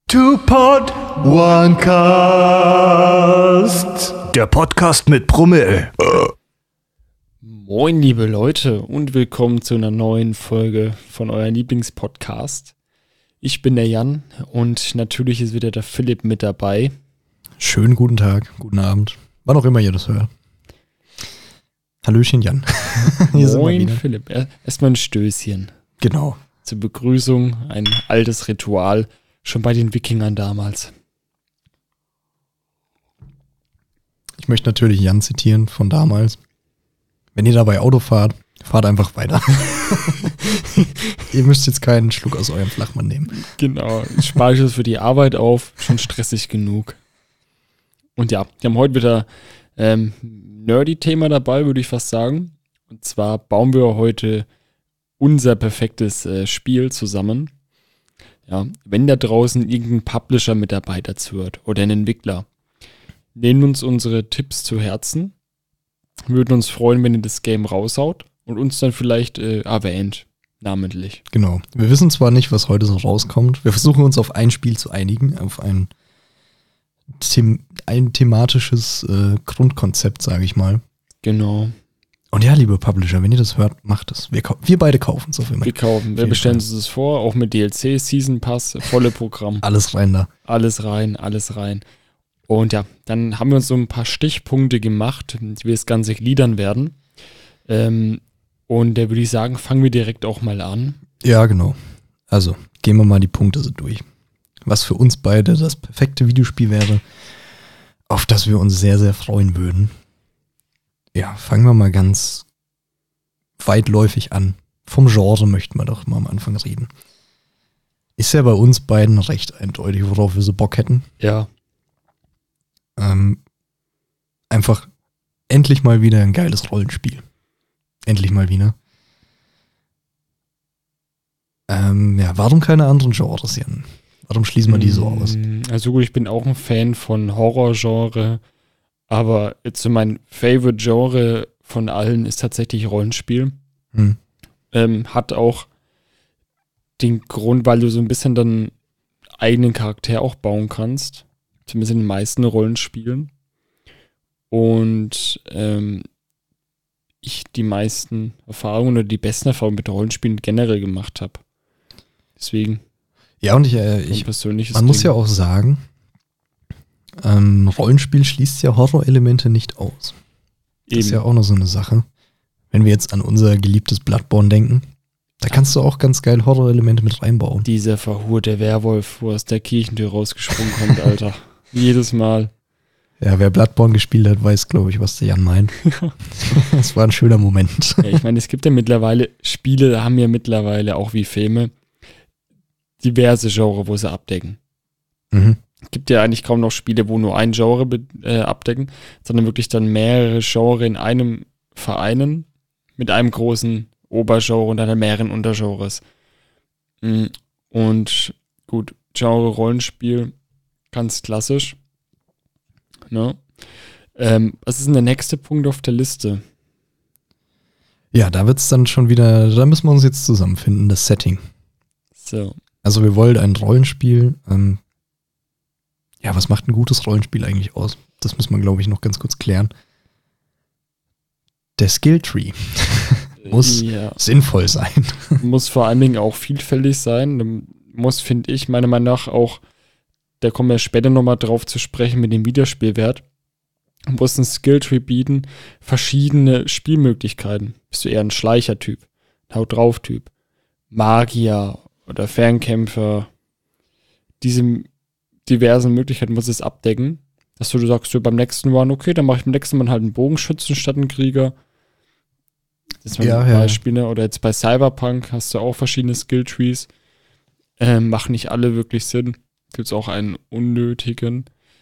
Two Pod, One Cast. Der Podcast mit Promille. Moin, liebe Leute, und willkommen zu einer neuen Folge von eurem Lieblingspodcast. Ich bin der Jan und natürlich ist wieder der Philipp mit dabei. Schönen guten Tag, guten Abend, wann auch immer ihr das hört. Hallöchen, Jan. Moin, Philipp. Erstmal ein Stößchen. Genau. Zur Begrüßung, ein altes Ritual, schon bei den Wikingern damals. Ich möchte natürlich Jan zitieren von damals. Wenn ihr dabei Auto fahrt, fahrt einfach weiter. Ihr müsst jetzt keinen Schluck aus eurem Flachmann nehmen. Genau, ich spare ich das für die Arbeit auf, schon stressig genug. Und ja, wir haben heute wieder Nerdy-Thema dabei, würde ich fast sagen. Und zwar bauen wir heute unser perfektes Spiel zusammen. Ja, wenn da draußen irgendein Publisher mit dabei dazu hört oder ein Entwickler, nehmen uns unsere Tipps zu Herzen. Würden uns freuen, wenn ihr das Game raushaut und uns dann vielleicht erwähnt, namentlich. Genau. Wir wissen zwar nicht, was heute so rauskommt. Wir versuchen uns auf ein Spiel zu einigen, auf ein thematisches Grundkonzept, sage ich mal. Genau. Und ja, liebe Publisher, wenn ihr das hört, macht es. Wir beide kaufen es auf jeden Fall. Wir bestellen uns das vor, auch mit DLC, Season Pass, volle Programm. Alles rein da. Alles rein. Und ja, dann haben wir uns so ein paar Stichpunkte gemacht, wie wir das Ganze gliedern werden. Und da würde ich sagen, fangen wir direkt auch mal an. Ja, genau. Also, gehen wir mal die Punkte so durch. Was für uns beide das perfekte Videospiel wäre, auf das wir uns sehr, sehr freuen würden. Ja, fangen wir mal ganz weitläufig an. Vom Genre möchten wir doch mal am Anfang reden. Ist ja bei uns beiden recht eindeutig, worauf wir so Bock hätten. Ja. Einfach endlich mal wieder ein geiles Rollenspiel. Endlich mal wieder. Ja, warum keine anderen Genres, Jan? Warum schließen wir die so aus? Also gut, ich bin auch ein Fan von Horror-Genre, aber jetzt so mein Favorite-Genre von allen ist tatsächlich Rollenspiel. Hat auch den Grund, weil du so ein bisschen dann eigenen Charakter auch bauen kannst. Zumindest in den meisten Rollenspielen. Und ich die meisten Erfahrungen oder die besten Erfahrungen mit Rollenspielen generell gemacht habe. Deswegen. Ja, und man muss ja auch sagen, Rollenspiel schließt ja Horrorelemente nicht aus. Das ist ja auch noch so eine Sache. Wenn wir jetzt an unser geliebtes Bloodborne denken, da kannst du auch ganz geil Horrorelemente mit reinbauen. Dieser verhurte Werwolf, wo aus der Kirchentür rausgesprungen kommt, Alter. Jedes Mal. Ja, wer Bloodborne gespielt hat, weiß, glaube ich, was der Jan meint. Das war ein schöner Moment. Ja, ich meine, es gibt ja mittlerweile Spiele, haben ja mittlerweile auch wie Filme diverse Genre, wo sie abdecken. Es gibt ja eigentlich kaum noch Spiele, wo nur ein Genre abdecken, sondern wirklich dann mehrere Genre in einem vereinen, mit einem großen Obergenre und dann mehreren Untergenres. Und gut, Genre Rollenspiel, ganz klassisch. Ne? Was ist denn der nächste Punkt auf der Liste? Ja, da wird es dann schon wieder, da müssen wir uns jetzt zusammenfinden, das Setting. So. Also wir wollen ein Rollenspiel. Ja, was macht ein gutes Rollenspiel eigentlich aus? Das muss man, glaube ich, noch ganz kurz klären. Der Skilltree muss sinnvoll sein. Muss vor allen Dingen auch vielfältig sein. Muss, finde ich, meiner Meinung nach auch, da kommen wir später nochmal drauf zu sprechen mit dem Wiederspielwert, muss ein Skilltree bieten, verschiedene Spielmöglichkeiten. Bist du eher ein Schleicher-Typ, Haut-drauf-Typ, Magier oder Fernkämpfer, diese diversen Möglichkeiten muss es abdecken, dass du sagst, du beim nächsten One, okay, dann mache ich beim nächsten Mal halt einen Bogenschützen statt einen Krieger. Das ist ein Beispiel, ne? Oder jetzt bei Cyberpunk hast du auch verschiedene Skilltrees. Machen nicht alle wirklich Sinn. Gibt es auch einen unnötigen.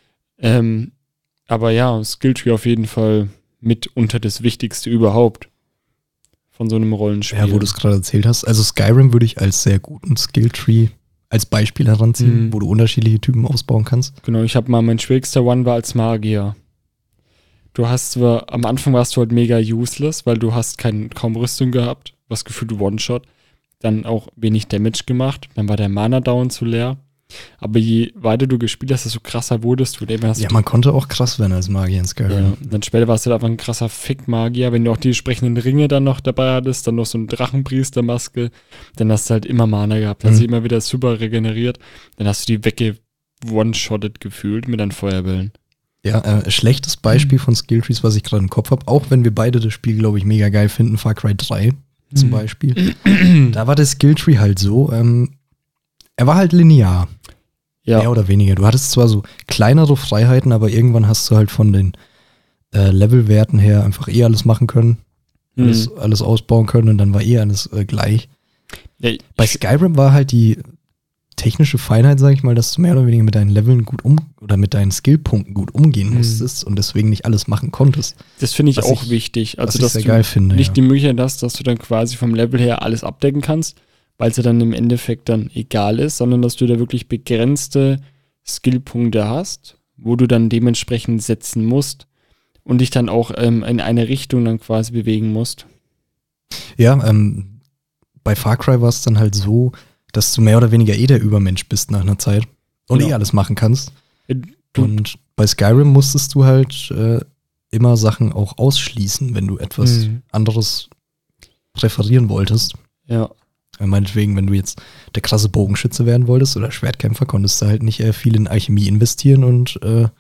Aber ja, Skilltree auf jeden Fall mit unter das Wichtigste überhaupt von so einem Rollenspiel. Ja, wo du es gerade erzählt hast. Also Skyrim würde ich als sehr guten Skilltree als Beispiel heranziehen, wo du unterschiedliche Typen ausbauen kannst. Genau, ich habe mal, mein schwierigster One war als Magier. Du hast zwar, am Anfang warst du halt mega useless, weil du hast kaum Rüstung gehabt, was gefühlt One-Shot. Dann auch wenig Damage gemacht, dann war der Mana-Down zu leer. Aber je weiter du gespielt hast, desto krasser wurdest du. Ja, man konnte auch krass werden als Magier in Skyrim. Ja, dann später warst du halt einfach ein krasser Fick-Magier. Wenn du auch die entsprechenden Ringe dann noch dabei hattest, dann noch so eine Drachenpriestermaske, dann hast du halt immer Mana gehabt. Hast du immer wieder super regeneriert. Dann hast du die wegge-one-shotted gefühlt mit deinen Feuerbällen. Ja, schlechtes Beispiel von Skilltrees, was ich gerade im Kopf habe, auch wenn wir beide das Spiel, glaube ich, mega geil finden, Far Cry 3 zum Beispiel. Da war der Skilltree halt so, er war halt linear. Ja. Mehr oder weniger. Du hattest zwar so kleinere Freiheiten, aber irgendwann hast du halt von den Levelwerten her einfach alles machen können, alles ausbauen können und dann war alles gleich. Ja, Bei Skyrim war halt die technische Feinheit, sag ich mal, dass du mehr oder weniger mit deinen Leveln oder mit deinen Skillpunkten gut umgehen musstest und deswegen nicht alles machen konntest. Das finde ich auch wichtig. Also, dass sehr du geil finde, nicht die Möglichkeit hast, dass du dann quasi vom Level her alles abdecken kannst, weil es ja dann im Endeffekt dann egal ist, sondern dass du da wirklich begrenzte Skillpunkte hast, wo du dann dementsprechend setzen musst und dich dann auch in eine Richtung dann quasi bewegen musst. Ja, bei Far Cry war es dann halt so, dass du mehr oder weniger der Übermensch bist nach einer Zeit und alles machen kannst. Und bei Skyrim musstest du halt immer Sachen auch ausschließen, wenn du etwas anderes präferieren wolltest. Ja. Meinetwegen, wenn du jetzt der krasse Bogenschütze werden wolltest oder Schwertkämpfer, konntest du halt nicht viel in Alchemie investieren und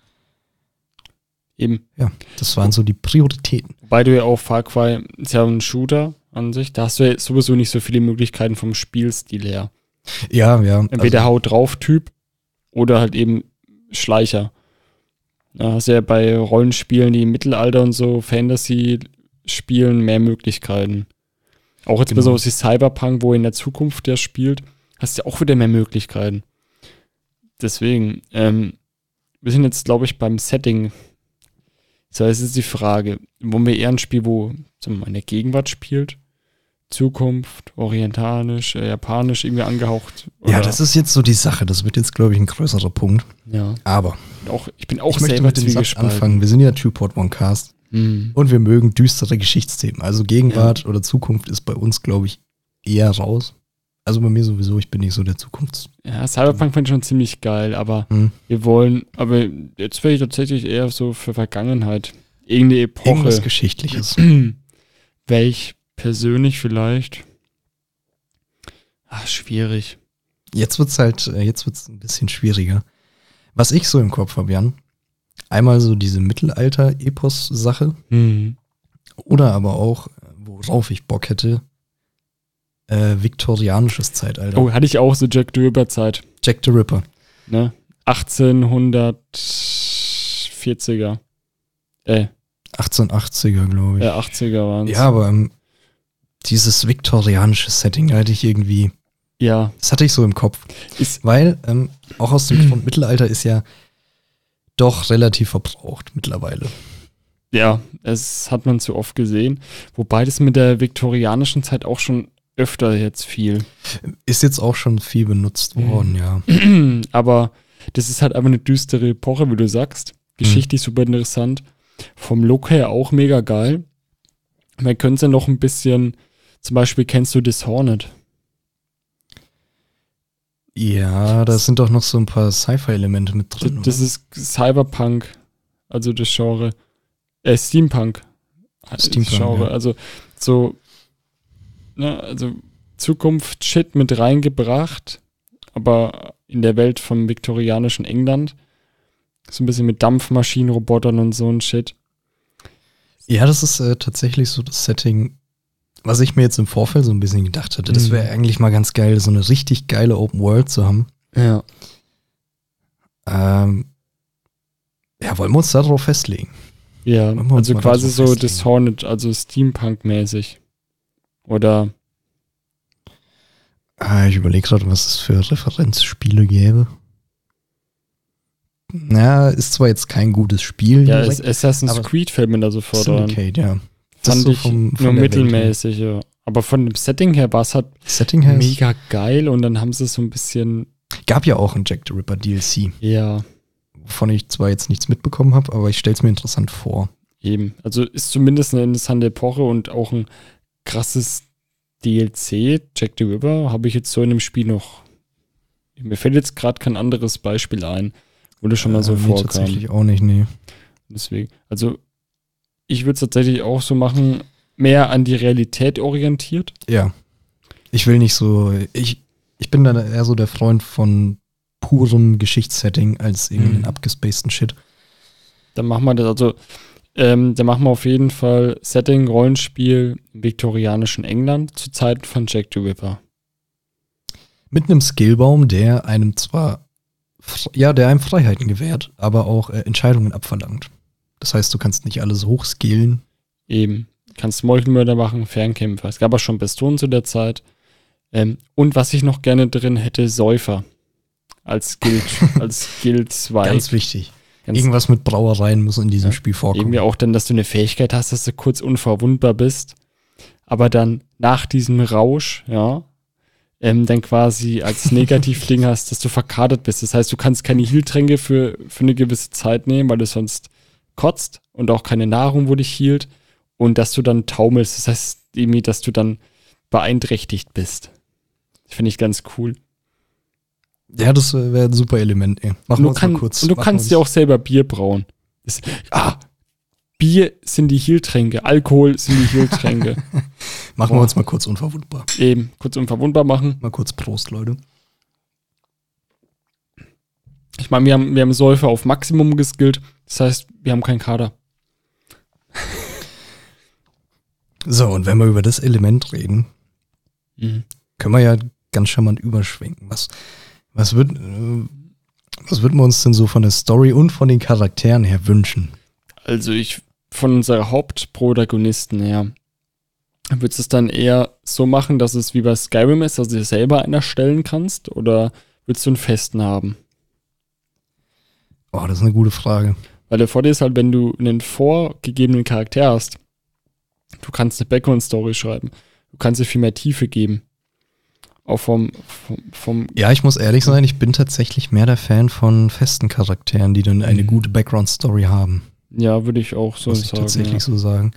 eben. Ja, das waren so die Prioritäten. Wobei du ja auch Far Cry ist ja ein Shooter an sich, da hast du ja sowieso nicht so viele Möglichkeiten vom Spielstil her. Ja. Entweder Haut drauf Typ oder halt eben Schleicher. Da hast du ja bei Rollenspielen, die im Mittelalter und so Fantasy spielen, mehr Möglichkeiten. Auch jetzt besonders wie Cyberpunk, wo in der Zukunft der spielt, hast du ja auch wieder mehr Möglichkeiten. Deswegen, wir sind jetzt, glaube ich, beim Setting. Das heißt, ist die Frage, wollen wir eher ein Spiel, wo sagen wir mal, in der Gegenwart spielt? Zukunft, orientalisch, japanisch irgendwie angehaucht? Oder? Ja, das ist jetzt so die Sache. Das wird jetzt, glaube ich, ein größerer Punkt. Ja. Aber ich bin auch ich möchte selber mit dem Satz anfangen. Wir sind ja Two-Pod One-Cast und wir mögen düstere Geschichtsthemen. Also Gegenwart oder Zukunft ist bei uns, glaube ich, eher raus. Also bei mir sowieso, ich bin nicht so der Zukunfts... Ja, Cyberpunk finde ich schon ziemlich geil, aber aber jetzt wäre ich tatsächlich eher so für Vergangenheit. Irgendeine Epoche. Irgendwas Geschichtliches. Welch persönlich vielleicht? Schwierig. Jetzt wird's ein bisschen schwieriger. Was ich so im Kopf habe, Jan, einmal so diese Mittelalter-Epos-Sache oder aber auch, worauf ich Bock hätte, viktorianisches Zeitalter. Oh, hatte ich auch so Jack the Ripper-Zeit. Jack the Ripper. Ne? 1840er. 1880er, glaube ich. 80er waren es. Ja, aber dieses viktorianische Setting hatte ich irgendwie... Ja. Das hatte ich so im Kopf. Weil auch aus dem Grund Mittelalter ist ja doch relativ verbraucht mittlerweile. Ja, es hat man zu oft gesehen. Wobei das mit der viktorianischen Zeit auch schon öfter jetzt viel. Ist jetzt auch schon viel benutzt worden, ja. Aber das ist halt einfach eine düstere Epoche, wie du sagst. Geschichtlich super interessant. Vom Look her auch mega geil. Man könnte es ja noch ein bisschen, zum Beispiel kennst du Dishonored? Ja, da sind doch noch so ein paar Sci-Fi-Elemente mit drin. Das ist Cyberpunk, also das Genre. Steampunk. Genre, ja. Also so, ne, also Zukunft-Shit mit reingebracht, aber in der Welt vom viktorianischen England. So ein bisschen mit Dampfmaschinen, Robotern und so ein Shit. Ja, das ist tatsächlich so das Setting, was ich mir jetzt im Vorfeld so ein bisschen gedacht hatte. Das wäre eigentlich mal ganz geil, so eine richtig geile Open World zu haben. Ja. Ja, wollen wir uns darauf festlegen? Ja, also quasi so Dishonored, also Steampunk-mäßig. Oder? Ich überlege gerade, was es für Referenzspiele gäbe. Na, ist zwar jetzt kein gutes Spiel. Ja, Assassin's Creed fällt mir da sofort an. Syndicate, ja. Fand so ich nur mittelmäßig, ja. Aber von dem Setting her war es halt mega geil und dann haben sie es so ein bisschen... Gab ja auch ein Jack the Ripper DLC. Ja. Wovon ich zwar jetzt nichts mitbekommen habe, aber ich stelle es mir interessant vor. Eben. Also ist zumindest eine interessante Epoche und auch ein krasses DLC. Jack the Ripper habe ich jetzt so in dem Spiel noch Mir fällt jetzt gerade kein anderes Beispiel ein, wo das schon mal so vorkam. Tatsächlich auch nicht, nee. Deswegen, also ich würde es tatsächlich auch so machen, mehr an die Realität orientiert. Ja. Ich will nicht so, ich bin dann eher so der Freund von purem Geschichtssetting als irgendeinen abgespaceden Shit. Dann machen wir das, also dann machen wir auf jeden Fall Setting, Rollenspiel im viktorianischen England zu Zeiten von Jack the Ripper. Mit einem Skillbaum, der einem zwar, der einem Freiheiten gewährt, aber auch Entscheidungen abverlangt. Das heißt, du kannst nicht alles hochskillen. Eben. Kannst Meuchelmörder machen, Fernkämpfer. Es gab auch schon Pistolen zu der Zeit. Und was ich noch gerne drin hätte, Säufer. Als Skill 2. Ganz wichtig. Irgendwas mit Brauereien muss in diesem Spiel vorkommen. Irgendwie auch dann, dass du eine Fähigkeit hast, dass du kurz unverwundbar bist, aber dann nach diesem Rausch, dann quasi als Negativding hast, dass du verkadert bist. Das heißt, du kannst keine Heiltränke für eine gewisse Zeit nehmen, weil du sonst kotzt und auch keine Nahrung, wo dich hielt. Und dass du dann taumelst. Das heißt irgendwie, dass du dann beeinträchtigt bist. Das finde ich ganz cool. Ja, das wäre ein super Element, ey. Machen wir uns mal kurz. Und du kannst ja auch selber Bier brauen. Bier sind die Heiltränke, Alkohol sind die Heiltränke. Machen wir uns mal kurz unverwundbar. Eben, kurz unverwundbar machen. Mal kurz Prost, Leute. Ich meine, wir haben Säufer auf Maximum geskillt. Das heißt, wir haben keinen Kader. So, und wenn wir über das Element reden, können wir ja ganz charmant überschwenken. Was würden wir uns denn so von der Story und von den Charakteren her wünschen? Also von unserer Hauptprotagonisten her, würdest du es dann eher so machen, dass es wie bei Skyrim ist, dass du dir selber einen erstellen kannst? Oder würdest du einen festen haben? Oh, das ist eine gute Frage. Weil der Vorteil ist halt, wenn du einen vorgegebenen Charakter hast, du kannst eine Background-Story schreiben. Du kannst dir viel mehr Tiefe geben. Auch vom Ja, ich muss ehrlich sein, ich bin tatsächlich mehr der Fan von festen Charakteren, die dann eine gute Background-Story haben. Ja, würde ich auch so sagen. Muss ich tatsächlich so sagen.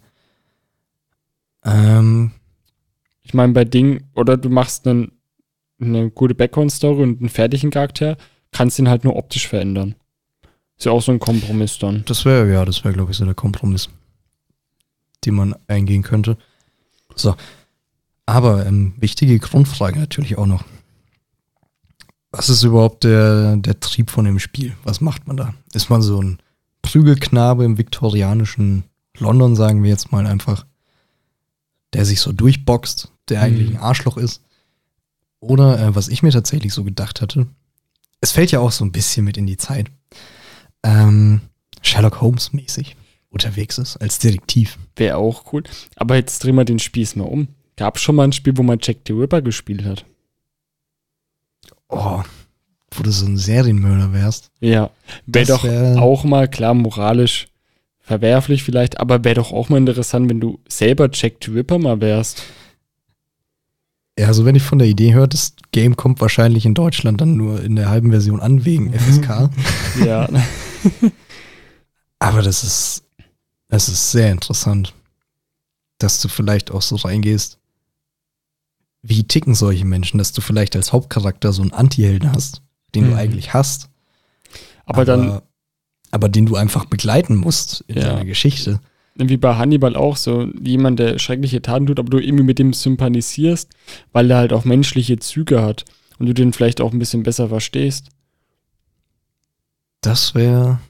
Ich meine, bei Ding, oder du machst eine gute Background-Story und einen fertigen Charakter, kannst ihn halt nur optisch verändern. Ist ja auch so ein Kompromiss dann. Das wäre, glaube ich, so der Kompromiss, den man eingehen könnte. So. Aber wichtige Grundfrage natürlich auch noch. Was ist überhaupt der Trieb von dem Spiel? Was macht man da? Ist man so ein Prügelknabe im viktorianischen London, sagen wir jetzt mal einfach, der sich so durchboxt, der eigentlich ein Arschloch ist? Oder, was ich mir tatsächlich so gedacht hatte, es fällt ja auch so ein bisschen mit in die Zeit, Sherlock Holmes mäßig unterwegs ist, als Detektiv. Wäre auch cool. Aber jetzt drehen wir den Spieß mal um. Gab es schon mal ein Spiel, wo man Jack the Ripper gespielt hat? Oh, wo du so ein Serienmörder wärst. Ja, wäre doch auch mal, klar, moralisch verwerflich vielleicht, aber wäre doch auch mal interessant, wenn du selber Jack the Ripper mal wärst. Ja, also wenn ich von der Idee höre, das Game kommt wahrscheinlich in Deutschland dann nur in der halben Version an, wegen FSK. Ja. Aber das ist sehr interessant, dass du vielleicht auch so reingehst. Wie ticken solche Menschen, dass du vielleicht als Hauptcharakter so einen Anti-Helden hast, den du eigentlich hast, aber den du einfach begleiten musst in deiner Geschichte. Wie bei Hannibal auch so, jemand, der schreckliche Taten tut, aber du irgendwie mit dem sympathisierst, weil er halt auch menschliche Züge hat und du den vielleicht auch ein bisschen besser verstehst. Es wäre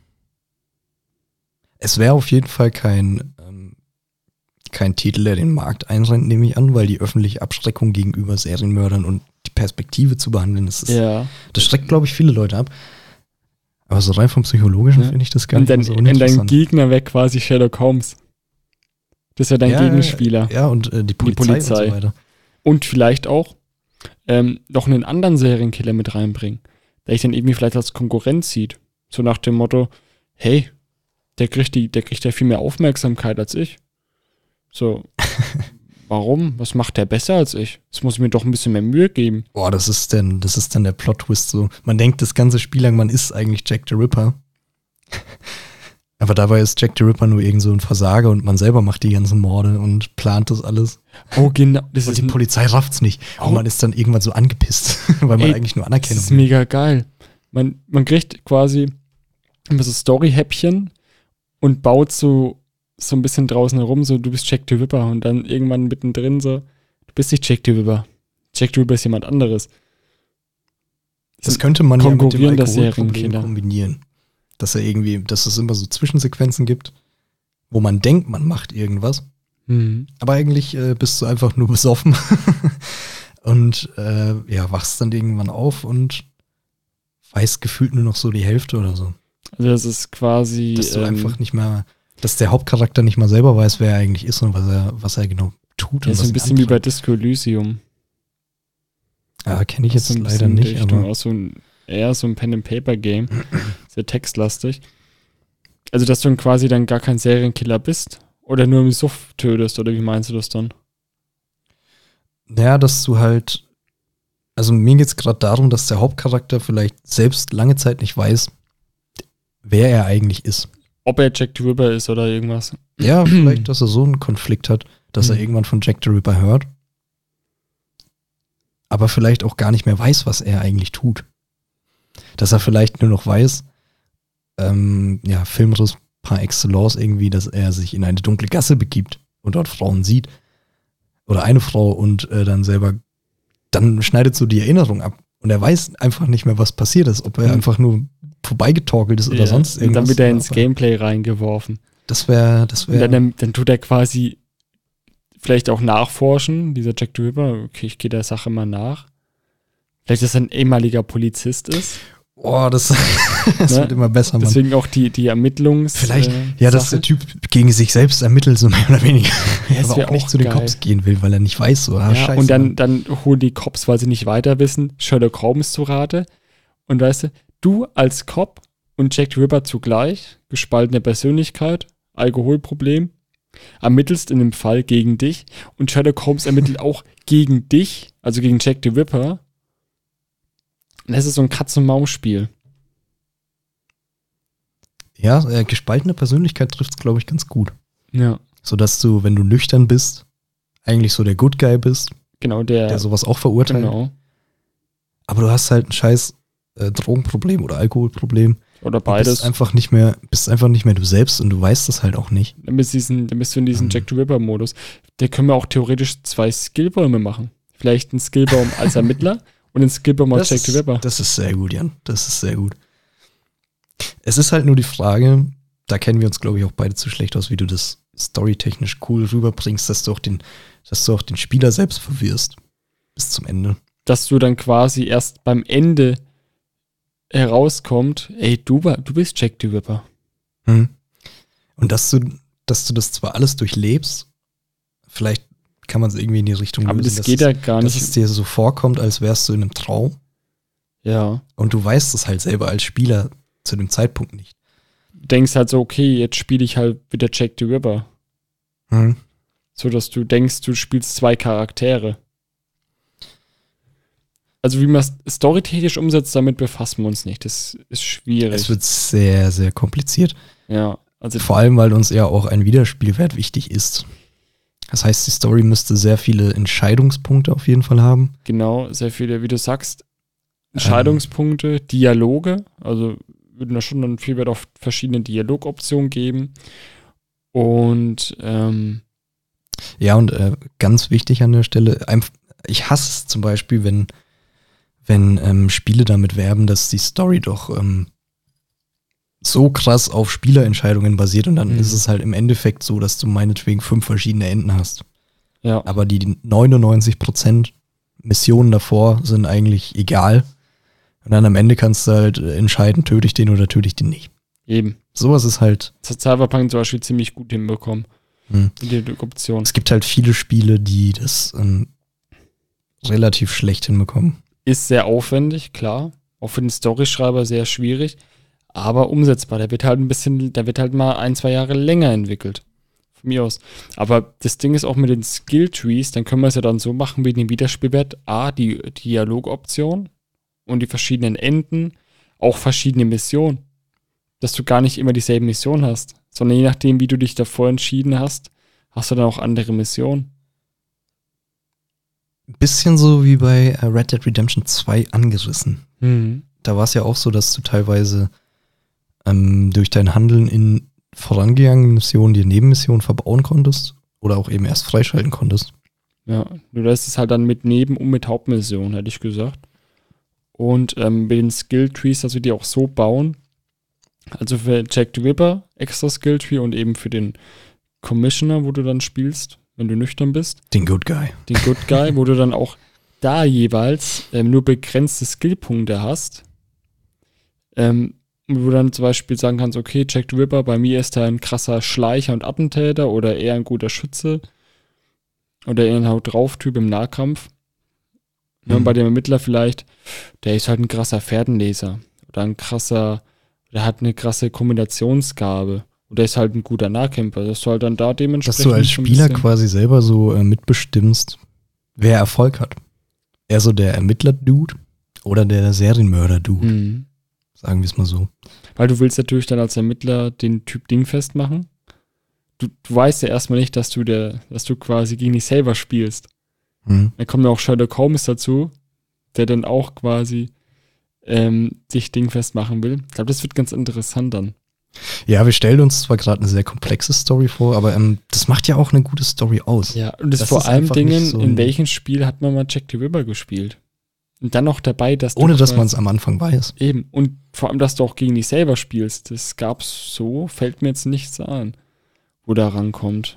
auf jeden Fall kein Titel, der den Markt einrennt, nehme ich an, weil die öffentliche Abschreckung gegenüber Serienmördern und die Perspektive zu behandeln, das schreckt, glaube ich, viele Leute ab. Aber so rein vom Psychologischen finde ich das gar nicht so uninteressant. Und dein Gegner wäre quasi Sherlock Holmes. Das ist ja dein Gegenspieler. Ja, und die Polizei und so weiter. Und vielleicht auch noch einen anderen Serienkiller mit reinbringen, der ich dann irgendwie vielleicht als Konkurrent sieht. So nach dem Motto, hey, der kriegt ja viel mehr Aufmerksamkeit als ich. So, warum? Was macht der besser als ich? Das muss mir doch ein bisschen mehr Mühe geben. Boah, das ist dann der Plot-Twist so. Man denkt das ganze Spiel lang, man ist eigentlich Jack the Ripper. Aber dabei ist Jack the Ripper nur irgend so ein Versager und man selber macht die ganzen Morde und plant das alles. Oh, genau. Und die Polizei rafft's nicht. Und man ist dann irgendwann so angepisst, weil man eigentlich nur Anerkennung will. Das ist mega geil. Man kriegt quasi immer so Story-Häppchen und baut so ein bisschen draußen herum, so du bist Jack the Ripper und dann irgendwann mittendrin so, du bist nicht Jack the Ripper. Jack the Ripper ist jemand anderes. Das könnte man ja mit dem Alkoholproblem Serienkiller kombinieren. Dass es immer so Zwischensequenzen gibt, wo man denkt, man macht irgendwas. Aber eigentlich bist du einfach nur besoffen und wachst dann irgendwann auf und weißt gefühlt nur noch so die Hälfte oder so. Also das ist quasi... Dass du einfach nicht mehr, dass der Hauptcharakter nicht mal selber weiß, wer er eigentlich ist und was er genau tut. Das ist ein bisschen wie bei Disco Elysium. Ja, kenne ich jetzt so leider nicht. Aber auch eher so ein Pen-and-Paper-Game. Sehr textlastig. Also, dass du dann quasi dann gar kein Serienkiller bist oder nur im Suff tötest, oder wie meinst du das dann? Naja, dass du halt, also mir geht es gerade darum, dass der Hauptcharakter vielleicht selbst lange Zeit nicht weiß, wer er eigentlich ist. Ob er Jack the Ripper ist oder irgendwas. Ja, vielleicht, dass er so einen Konflikt hat, dass er irgendwann von Jack the Ripper hört, aber vielleicht auch gar nicht mehr weiß, was er eigentlich tut. Dass er vielleicht nur noch weiß, Filmriss par excellence irgendwie, dass er sich in eine dunkle Gasse begibt und dort Frauen sieht. Oder eine Frau und dann schneidet so die Erinnerung ab. Und er weiß einfach nicht mehr, was passiert ist. Ob er einfach nur vorbeigetorkelt ist oder sonst irgendwas. Und dann wird er ins Gameplay reingeworfen. Das wäre. Dann tut er quasi vielleicht auch nachforschen, dieser Jack the Ripper. Okay, ich gehe der Sache mal nach. Vielleicht, dass er ein ehemaliger Polizist ist. Oh, das wird immer besser, Mann. Deswegen auch die Ermittlungs... Vielleicht, dass der Typ gegen sich selbst ermittelt, so mehr oder weniger. Ja, aber auch nicht zu den Cops gehen will, weil er nicht weiß, so. Scheiße. Und dann holen die Cops, weil sie nicht weiter wissen, Sherlock Holmes zu Rate. Und weißt du als Cop und Jack the Ripper zugleich, gespaltene Persönlichkeit, Alkoholproblem, ermittelst in dem Fall gegen dich und Sherlock Holmes ermittelt auch gegen dich, also gegen Jack the Ripper. Und das ist so ein Katz-und-Maus-Spiel. Ja, gespaltene Persönlichkeit trifft es, glaube ich, ganz gut. Ja. Sodass du, wenn du nüchtern bist, eigentlich so der Good Guy bist. Genau, der sowas auch verurteilt. Genau. Aber du hast halt ein scheiß Drogenproblem oder Alkoholproblem. Oder beides. Du bist einfach nicht mehr du selbst und du weißt das halt auch nicht. Dann bist du in diesem Jack the Ripper-Modus. Da können wir auch theoretisch 2 Skillbäume machen. Vielleicht einen Skillbaum als Ermittler und einen Skillbaum als Jack the Ripper. Das ist sehr gut, Jan. Das ist sehr gut. Es ist halt nur die Frage, da kennen wir uns, glaube ich, auch beide zu schlecht aus, wie du das storytechnisch cool rüberbringst, dass du auch den Spieler selbst verwirrst. Bis zum Ende. Dass du dann quasi erst beim Ende herauskommt, ey, du bist Jack the Ripper. Und dass du das zwar alles durchlebst, vielleicht kann man es irgendwie in die Richtung lösen. Aber das geht ja gar nicht. Dass es dir so vorkommt, als wärst du in einem Traum. Ja. Und du weißt es halt selber als Spieler zu dem Zeitpunkt nicht. Du denkst halt so, okay, jetzt spiele ich halt wieder Jack the Ripper. So, dass du denkst, du spielst 2 Charaktere. Also wie man es storytechnisch umsetzt, damit befassen wir uns nicht. Das ist schwierig. Es wird sehr, sehr kompliziert. Ja. Also vor allem, weil uns ja auch ein Wiederspielwert wichtig ist. Das heißt, die Story müsste sehr viele Entscheidungspunkte auf jeden Fall haben. Genau, sehr viele, wie du sagst, Entscheidungspunkte, Dialoge. Also würden da schon dann viel Wert auf verschiedene Dialogoptionen geben. Und ganz wichtig an der Stelle, ich hasse es zum Beispiel, wenn Spiele damit werben, dass die Story doch so krass auf Spielerentscheidungen basiert und dann ist es halt im Endeffekt so, dass du meinetwegen 5 verschiedene Enden hast. Ja. Aber die 99% Missionen davor sind eigentlich egal. Und dann am Ende kannst du halt entscheiden, töte ich den oder töte ich den nicht. Eben. Sowas ist halt... Das hat Cyberpunk zum Beispiel ziemlich gut hinbekommen. Die Option. Es gibt halt viele Spiele, die das relativ schlecht hinbekommen. Ist sehr aufwendig, klar. Auch für den Storyschreiber sehr schwierig. Aber umsetzbar. Der wird halt mal 1-2 Jahre länger entwickelt. Von mir aus. Aber das Ding ist auch mit den Skill-Trees, dann können wir es ja dann so machen wie den Wiederspielwert. Die Dialogoption und die verschiedenen Enden, auch verschiedene Missionen. dass du gar nicht immer dieselben Missionen hast, sondern je nachdem, wie du dich davor entschieden hast, hast du dann auch andere Missionen. Bisschen so wie bei Red Dead Redemption 2 angerissen. Mhm. Da war es ja auch so, dass du teilweise durch dein Handeln in vorangegangenen Missionen die Nebenmissionen verbauen konntest oder auch eben erst freischalten konntest. Ja, nur das ist halt dann mit Neben- und mit Hauptmissionen, hätte ich gesagt. Und mit den Skill-Trees, dass wir die auch so bauen, also für Jack the Ripper extra Skill-Tree und eben für den Commissioner, wo du dann spielst, wenn du nüchtern bist. Den Good Guy. Den Good Guy, wo du dann auch da jeweils nur begrenzte Skillpunkte hast. Wo du dann zum Beispiel sagen kannst, okay, Jack the Ripper, bei mir ist er ein krasser Schleicher und Attentäter oder eher ein guter Schütze oder eher ein Haut-drauf-Typ im Nahkampf. Ja, und bei dem Ermittler vielleicht, der ist halt ein krasser Fährtenleser oder der hat eine krasse Kombinationsgabe oder ist halt ein guter Nahkämpfer. Das soll dann da dementsprechend. Dass du als Spieler quasi selber so mitbestimmst, wer Erfolg hat. Eher so der Ermittler-Dude oder der Serienmörder-Dude. Mhm. Sagen wir es mal so. Weil du willst natürlich dann als Ermittler den Typ Ding festmachen. Du weißt ja erstmal nicht, dass du quasi gegen dich selber spielst. Mhm. Dann kommt ja auch Sherlock Holmes dazu, der dann auch quasi dich Ding festmachen will. Ich glaube, das wird ganz interessant dann. Ja, wir stellen uns zwar gerade eine sehr komplexe Story vor, aber das macht ja auch eine gute Story aus. Ja, und das vor ist allem einfach Dingen, nicht so in welchem Spiel hat man mal Jack the Ripper gespielt? Und dann noch dabei, dass ohne dass man es am Anfang weiß. Eben. Und vor allem, dass du auch gegen dich selber spielst. Das gab's so, fällt mir jetzt nichts an, wo da rankommt.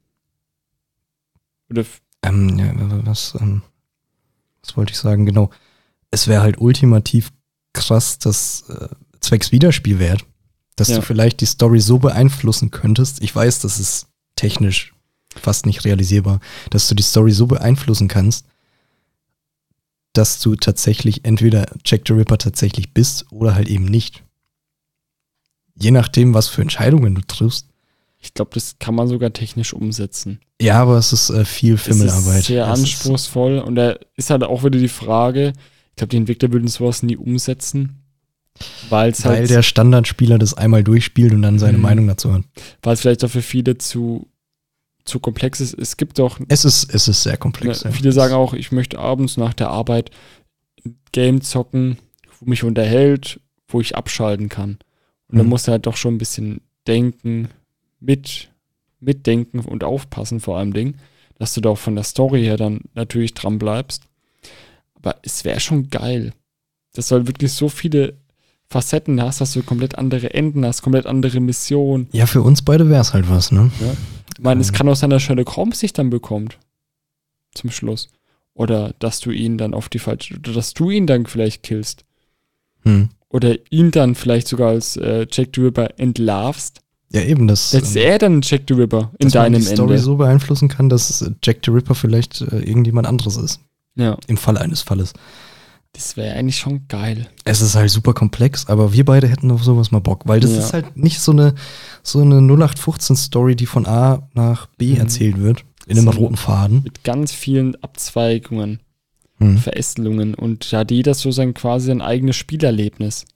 Oder Was wollte ich sagen? Genau. Es wäre halt ultimativ krass, dass zwecks Wiederspielwert, dass du vielleicht die Story so beeinflussen könntest. Ich weiß, das ist technisch fast nicht realisierbar, dass du die Story so beeinflussen kannst, dass du tatsächlich entweder Jack the Ripper tatsächlich bist oder halt eben nicht. Je nachdem, was für Entscheidungen du triffst. ich glaube, das kann man sogar technisch umsetzen. Ja, aber es ist viel Fimmelarbeit. Es ist sehr anspruchsvoll und da ist halt auch wieder die Frage, ich glaube, die Entwickler würden sowas nie umsetzen, weil der Standardspieler das einmal durchspielt und dann seine Meinung dazu hat. Weil es vielleicht auch für viele zu komplex ist. Es gibt doch... Es ist sehr komplex. Ja, viele sagen auch, ich möchte abends nach der Arbeit ein Game zocken, wo mich unterhält, wo ich abschalten kann. Und dann musst du halt doch schon ein bisschen denken, mitdenken und aufpassen vor allem Ding, dass du da auch von der Story her dann natürlich dran bleibst. Aber es wäre schon geil. Das soll wirklich so viele Facetten hast, dass du komplett andere Enden hast, komplett andere Missionen. Ja, für uns beide wäre es halt was, ne? Ja. Ich meine, es kann auch sein, dass Sherlock Holmes sich dann bekommt. Zum Schluss. Oder dass du ihn dann oder dass du ihn dann vielleicht killst. Oder ihn dann vielleicht sogar als Jack the Ripper entlarvst. Ja, eben das. Dass er dann Jack the Ripper in deinem Ende. Dass man die Story so beeinflussen kann, dass Jack the Ripper vielleicht irgendjemand anderes ist. Ja. Im Fall eines Falles. Das wäre eigentlich schon geil. Es ist halt super komplex, aber wir beide hätten auf sowas mal Bock, weil das ist halt nicht so eine 0815-Story, die von A nach B erzählt wird, in einem roten Faden. Mit ganz vielen Abzweigungen, Verästelungen und da hat jeder so quasi sein eigenes Spielerlebnis.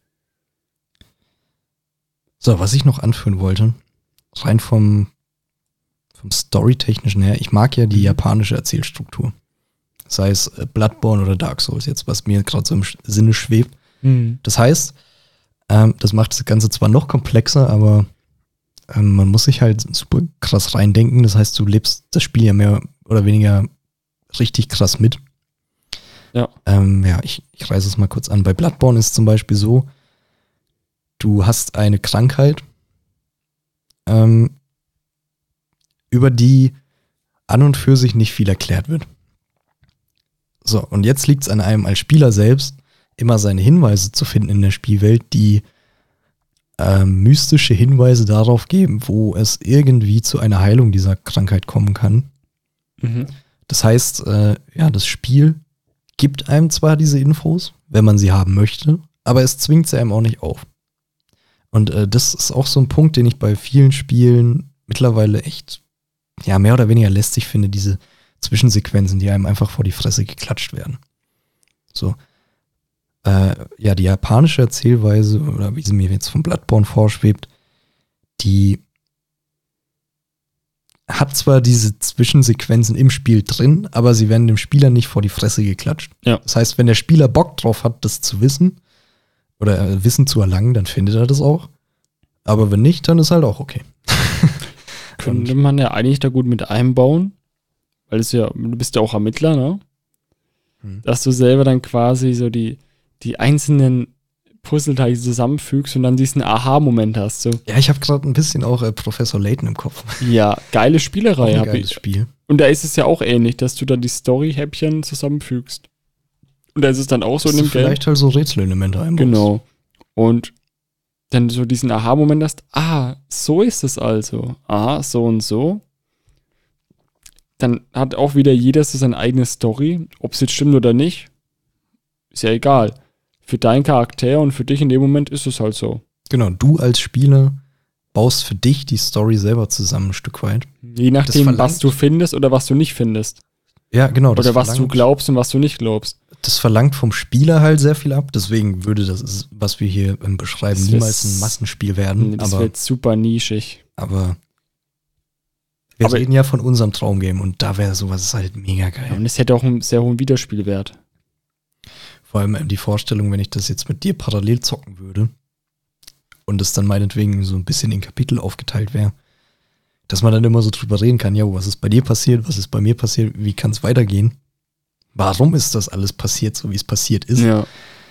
So, was ich noch anführen wollte, rein vom Storytechnischen her, ich mag ja die japanische Erzählstruktur. Sei es Bloodborne oder Dark Souls jetzt, was mir gerade so im Sinne schwebt. Das heißt, das macht das Ganze zwar noch komplexer, aber man muss sich halt super krass reindenken. Das heißt, du lebst das Spiel ja mehr oder weniger richtig krass mit. Ja. Ich reiße es mal kurz an. Bei Bloodborne ist es zum Beispiel so, du hast eine Krankheit, über die an und für sich nicht viel erklärt wird. So, und jetzt liegt es an einem als Spieler selbst, immer seine Hinweise zu finden in der Spielwelt, die mystische Hinweise darauf geben, wo es irgendwie zu einer Heilung dieser Krankheit kommen kann. Das heißt, das Spiel gibt einem zwar diese Infos, wenn man sie haben möchte, aber es zwingt sie einem auch nicht auf. Und das ist auch so ein Punkt, den ich bei vielen Spielen mittlerweile echt mehr oder weniger lästig finde, diese Zwischensequenzen, die einem einfach vor die Fresse geklatscht werden. So. Ja, die japanische Erzählweise, oder wie sie mir jetzt von Bloodborne vorschwebt, die hat zwar diese Zwischensequenzen im Spiel drin, aber sie werden dem Spieler nicht vor die Fresse geklatscht. Ja. Das heißt, wenn der Spieler Bock drauf hat, das zu wissen oder Wissen zu erlangen, dann findet er das auch. Aber wenn nicht, dann ist halt auch okay. Könnte man ja eigentlich da gut mit einbauen, weil du bist ja auch Ermittler, ne? Dass du selber dann quasi so die einzelnen Puzzleteile zusammenfügst und dann diesen Aha-Moment hast. So. Ja, ich habe gerade ein bisschen auch Professor Layton im Kopf. Ja, geile Spielerei. Auch ein geiles Spiel. Und da ist es ja auch ähnlich, dass du dann die Story-Häppchen zusammenfügst. Und da ist es dann auch so in dem Game. Vielleicht halt so Rätselelemente einbaust. Genau. Und dann so diesen Aha-Moment hast, so ist es also. Aha, so und so. Dann hat auch wieder jeder so seine eigene Story. Ob es jetzt stimmt oder nicht, ist ja egal. Für deinen Charakter und für dich in dem Moment ist es halt so. Genau, du als Spieler baust für dich die Story selber zusammen ein Stück weit. Je nachdem, was du findest oder was du nicht findest. Ja, genau. Oder was du glaubst und was du nicht glaubst. Das verlangt vom Spieler halt sehr viel ab. Deswegen würde das, was wir hier beschreiben, niemals ein Massenspiel werden. Das wird super nischig. Aber wir reden ja von unserem Traumgame und da wäre sowas halt mega geil. Ja, und es hätte auch einen sehr hohen Wiederspielwert. Vor allem die Vorstellung, wenn ich das jetzt mit dir parallel zocken würde und es dann meinetwegen so ein bisschen in Kapitel aufgeteilt wäre, dass man dann immer so drüber reden kann, ja, was ist bei dir passiert, was ist bei mir passiert, wie kann es weitergehen? Warum ist das alles passiert, so wie es passiert ist? Ja.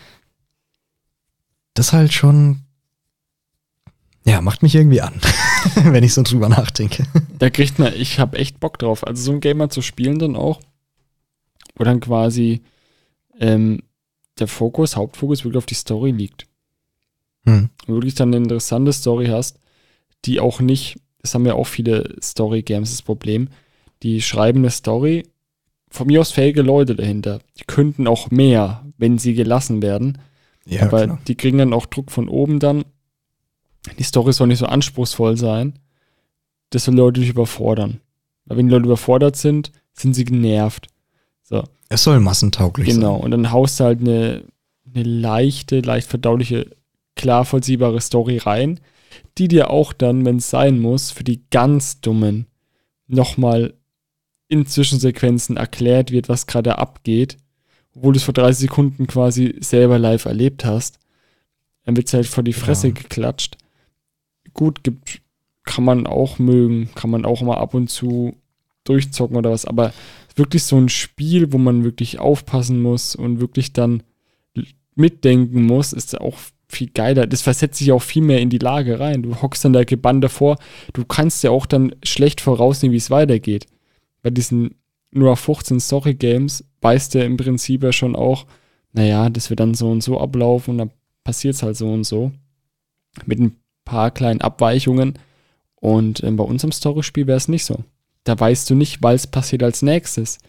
Das halt schon, ja, macht mich irgendwie an, wenn ich so drüber nachdenke. Da kriegt man, ich habe echt Bock drauf. Also so ein Game mal zu spielen dann auch, wo dann quasi der Hauptfokus wirklich auf die Story liegt. Und wirklich dann eine interessante Story hast, die auch nicht, das haben ja auch viele Story-Games das Problem, die schreiben eine Story, von mir aus fähige Leute dahinter. Die könnten auch mehr, wenn sie gelassen werden. Ja, aber klar. Die kriegen dann auch Druck von oben dann. Die Story soll nicht so anspruchsvoll sein. Das soll Leute nicht überfordern. Weil wenn die Leute überfordert sind, sind sie genervt. So. Es soll massentauglich sein. Genau, und dann haust du halt eine leicht verdauliche, klar vollziehbare Story rein, die dir auch dann, wenn es sein muss, für die ganz Dummen nochmal in Zwischensequenzen erklärt wird, was gerade abgeht, obwohl du es vor 30 Sekunden quasi selber live erlebt hast. Dann wird es halt vor die Fresse geklatscht. Gut, kann man auch mögen, kann man auch mal ab und zu durchzocken oder was, aber wirklich so ein Spiel, wo man wirklich aufpassen muss und wirklich dann mitdenken muss, ist auch viel geiler. Das versetzt sich auch viel mehr in die Lage rein. Du hockst dann da gebannt davor. Du kannst ja auch dann schlecht vorausnehmen, wie es weitergeht. Bei diesen nur 15 Story-Games weißt du im Prinzip ja schon auch, naja, das wird dann so und so ablaufen und dann passiert es halt so und so. Mit ein paar kleinen Abweichungen. Und bei unserem Story-Spiel wäre es nicht so. Da weißt du nicht, weil es passiert als nächstes.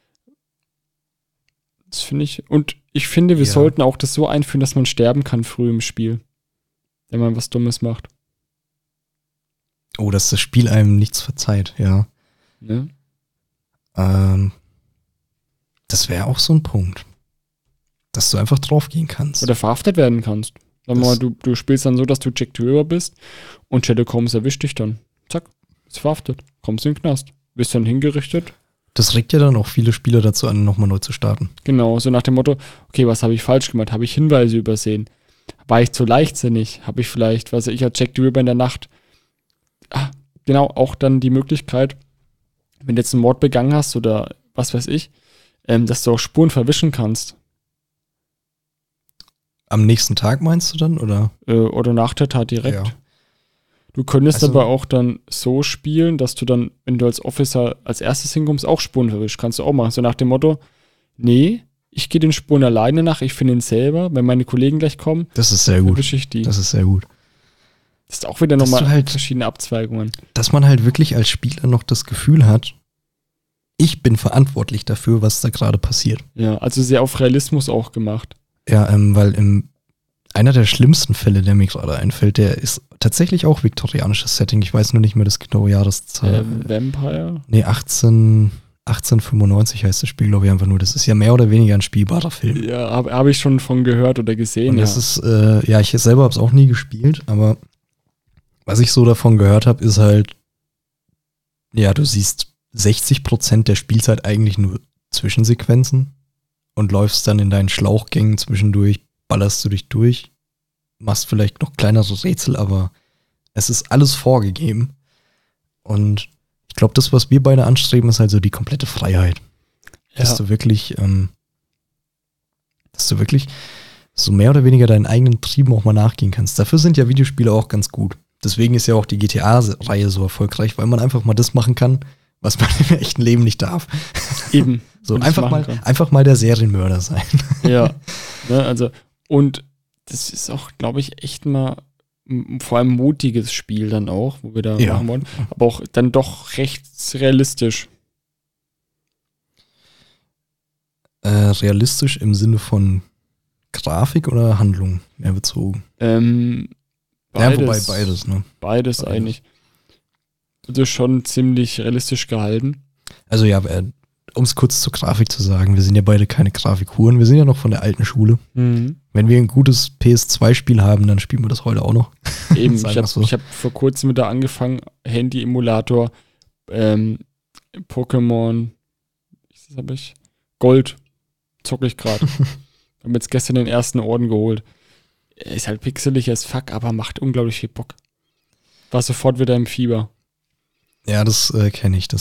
Das finde ich. Und ich finde, wir sollten auch das so einführen, dass man sterben kann früh im Spiel. Wenn man was Dummes macht. Oh, dass das Spiel einem nichts verzeiht, ja. Ne? Das wäre auch so ein Punkt. Dass du einfach draufgehen kannst. Oder verhaftet werden kannst. Sag mal, du spielst dann so, dass du Jack the Ripper bist und Sherlock Holmes erwischt dich dann. Zack, ist verhaftet. Kommst in den Knast. Bist dann hingerichtet. Das regt ja dann auch viele Spieler dazu an, nochmal neu zu starten. Genau, so nach dem Motto, okay, was habe ich falsch gemacht? Habe ich Hinweise übersehen? War ich zu leichtsinnig? Habe ich vielleicht, als Jack the Ripper in der Nacht. Genau, auch dann die Möglichkeit, wenn du jetzt einen Mord begangen hast oder was weiß ich, dass du auch Spuren verwischen kannst. Am nächsten Tag meinst du dann, oder? Oder nach der Tat direkt. Ja. Du könntest aber auch dann so spielen, dass du dann, wenn du als Officer als erstes hinkommst, auch Spuren verwischst. Kannst du auch machen. So nach dem Motto, nee, ich gehe den Spuren alleine nach, ich finde ihn selber. Wenn meine Kollegen gleich kommen, das ist sehr gut. Erwische ich die. Das ist sehr gut. Das ist auch wieder nochmal halt, verschiedene Abzweigungen. Dass man halt wirklich als Spieler noch das Gefühl hat, ich bin verantwortlich dafür, was da gerade passiert. Ja, also sehr auf Realismus auch gemacht. Ja, weil einer der schlimmsten Fälle, der mir gerade einfällt, der ist tatsächlich auch viktorianisches Setting. Ich weiß nur nicht mehr das genaue Jahreszahl. Vampire? Nee, 18 1895 heißt das Spiel, glaube ich, einfach nur. Das ist ja mehr oder weniger ein spielbarer Film. Ja, hab ich schon von gehört oder gesehen. Und das ist, ich selber habe es auch nie gespielt, aber was ich so davon gehört habe, ist halt, ja, du siehst 60% der Spielzeit eigentlich nur Zwischensequenzen und läufst dann in deinen Schlauchgängen zwischendurch, ballerst du dich durch, machst vielleicht noch kleinere Rätsel, aber es ist alles vorgegeben. Und ich glaube, das, was wir beide anstreben, ist halt so die komplette Freiheit. Ja. Dass du wirklich so mehr oder weniger deinen eigenen Trieben auch mal nachgehen kannst. Dafür sind ja Videospiele auch ganz gut. Deswegen ist ja auch die GTA-Reihe so erfolgreich, weil man einfach mal das machen kann, was man im echten Leben nicht darf. Eben. So einfach mal der Serienmörder sein. Ja. Ne, also, und das ist auch, glaube ich, echt mal vor allem mutiges Spiel dann auch, wo wir da machen wollen. Aber auch dann doch recht realistisch. Realistisch im Sinne von Grafik oder Handlung mehr bezogen? Beides. Ja, wobei beides, ne? Beides eigentlich. Also schon ziemlich realistisch gehalten. Also ja, um es kurz zur Grafik zu sagen, wir sind ja beide keine Grafikhuren, wir sind ja noch von der alten Schule. Mhm. Wenn wir ein gutes PS2-Spiel haben, dann spielen wir das heute auch noch. Eben, ich hab vor kurzem wieder angefangen, Handy-Emulator, Pokémon, was habe ich? Gold, zocke ich gerade. Hab jetzt gestern den ersten Orden geholt. Ist halt pixelig as fuck, aber macht unglaublich viel Bock. War sofort wieder im Fieber. Ja, das kenne ich.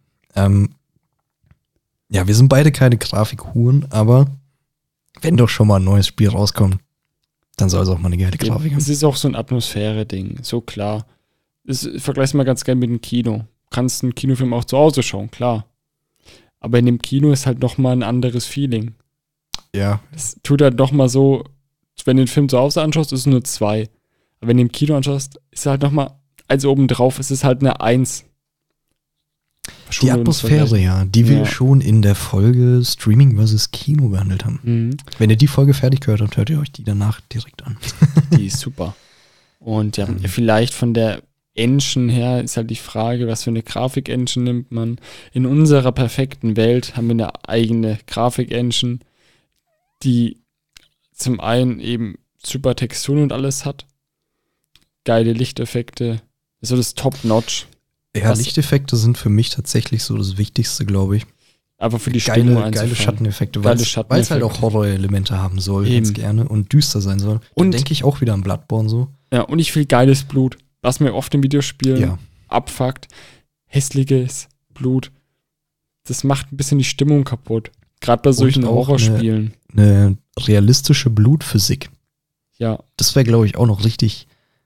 Ja, wir sind beide keine Grafikhuren, aber wenn doch schon mal ein neues Spiel rauskommt, dann soll es auch mal eine geile Grafik haben. Es ist auch so ein Atmosphäre-Ding, so klar. Vergleich's mal ganz gerne mit dem Kino. Kannst einen Kinofilm auch zu Hause schauen, klar. Aber in dem Kino ist halt noch mal ein anderes Feeling. Ja. Es tut halt noch mal so, wenn du den Film zu Hause anschaust, ist es nur 2. Aber wenn du im Kino anschaust, ist es halt noch mal, also obendrauf ist es halt eine 1. Die Atmosphäre, ja, die wir schon in der Folge Streaming vs. Kino behandelt haben. Mhm. Wenn ihr die Folge fertig gehört habt, hört ihr euch die danach direkt an. Die ist super. Und ja, vielleicht von der Engine her ist halt die Frage, was für eine Grafik-Engine nimmt man. In unserer perfekten Welt haben wir eine eigene Grafik-Engine, die zum einen eben super Texturen und alles hat. Geile Lichteffekte. So das Top-Notch. Ja, Lichteffekte sind für mich tatsächlich so das Wichtigste, glaube ich. Aber für die Stimmung geile Schatteneffekte, weil es halt auch Horror-Elemente haben soll, ganz gerne, und düster sein soll. Und denke ich auch wieder an Bloodborne so. Ja, und ich will geiles Blut, was mir oft im Videospielen abfuckt. Hässliches Blut. Das macht ein bisschen die Stimmung kaputt. Gerade bei solchen Horrorspielen. Eine realistische Blutphysik. Ja. Das wäre, glaube ich, auch noch richtig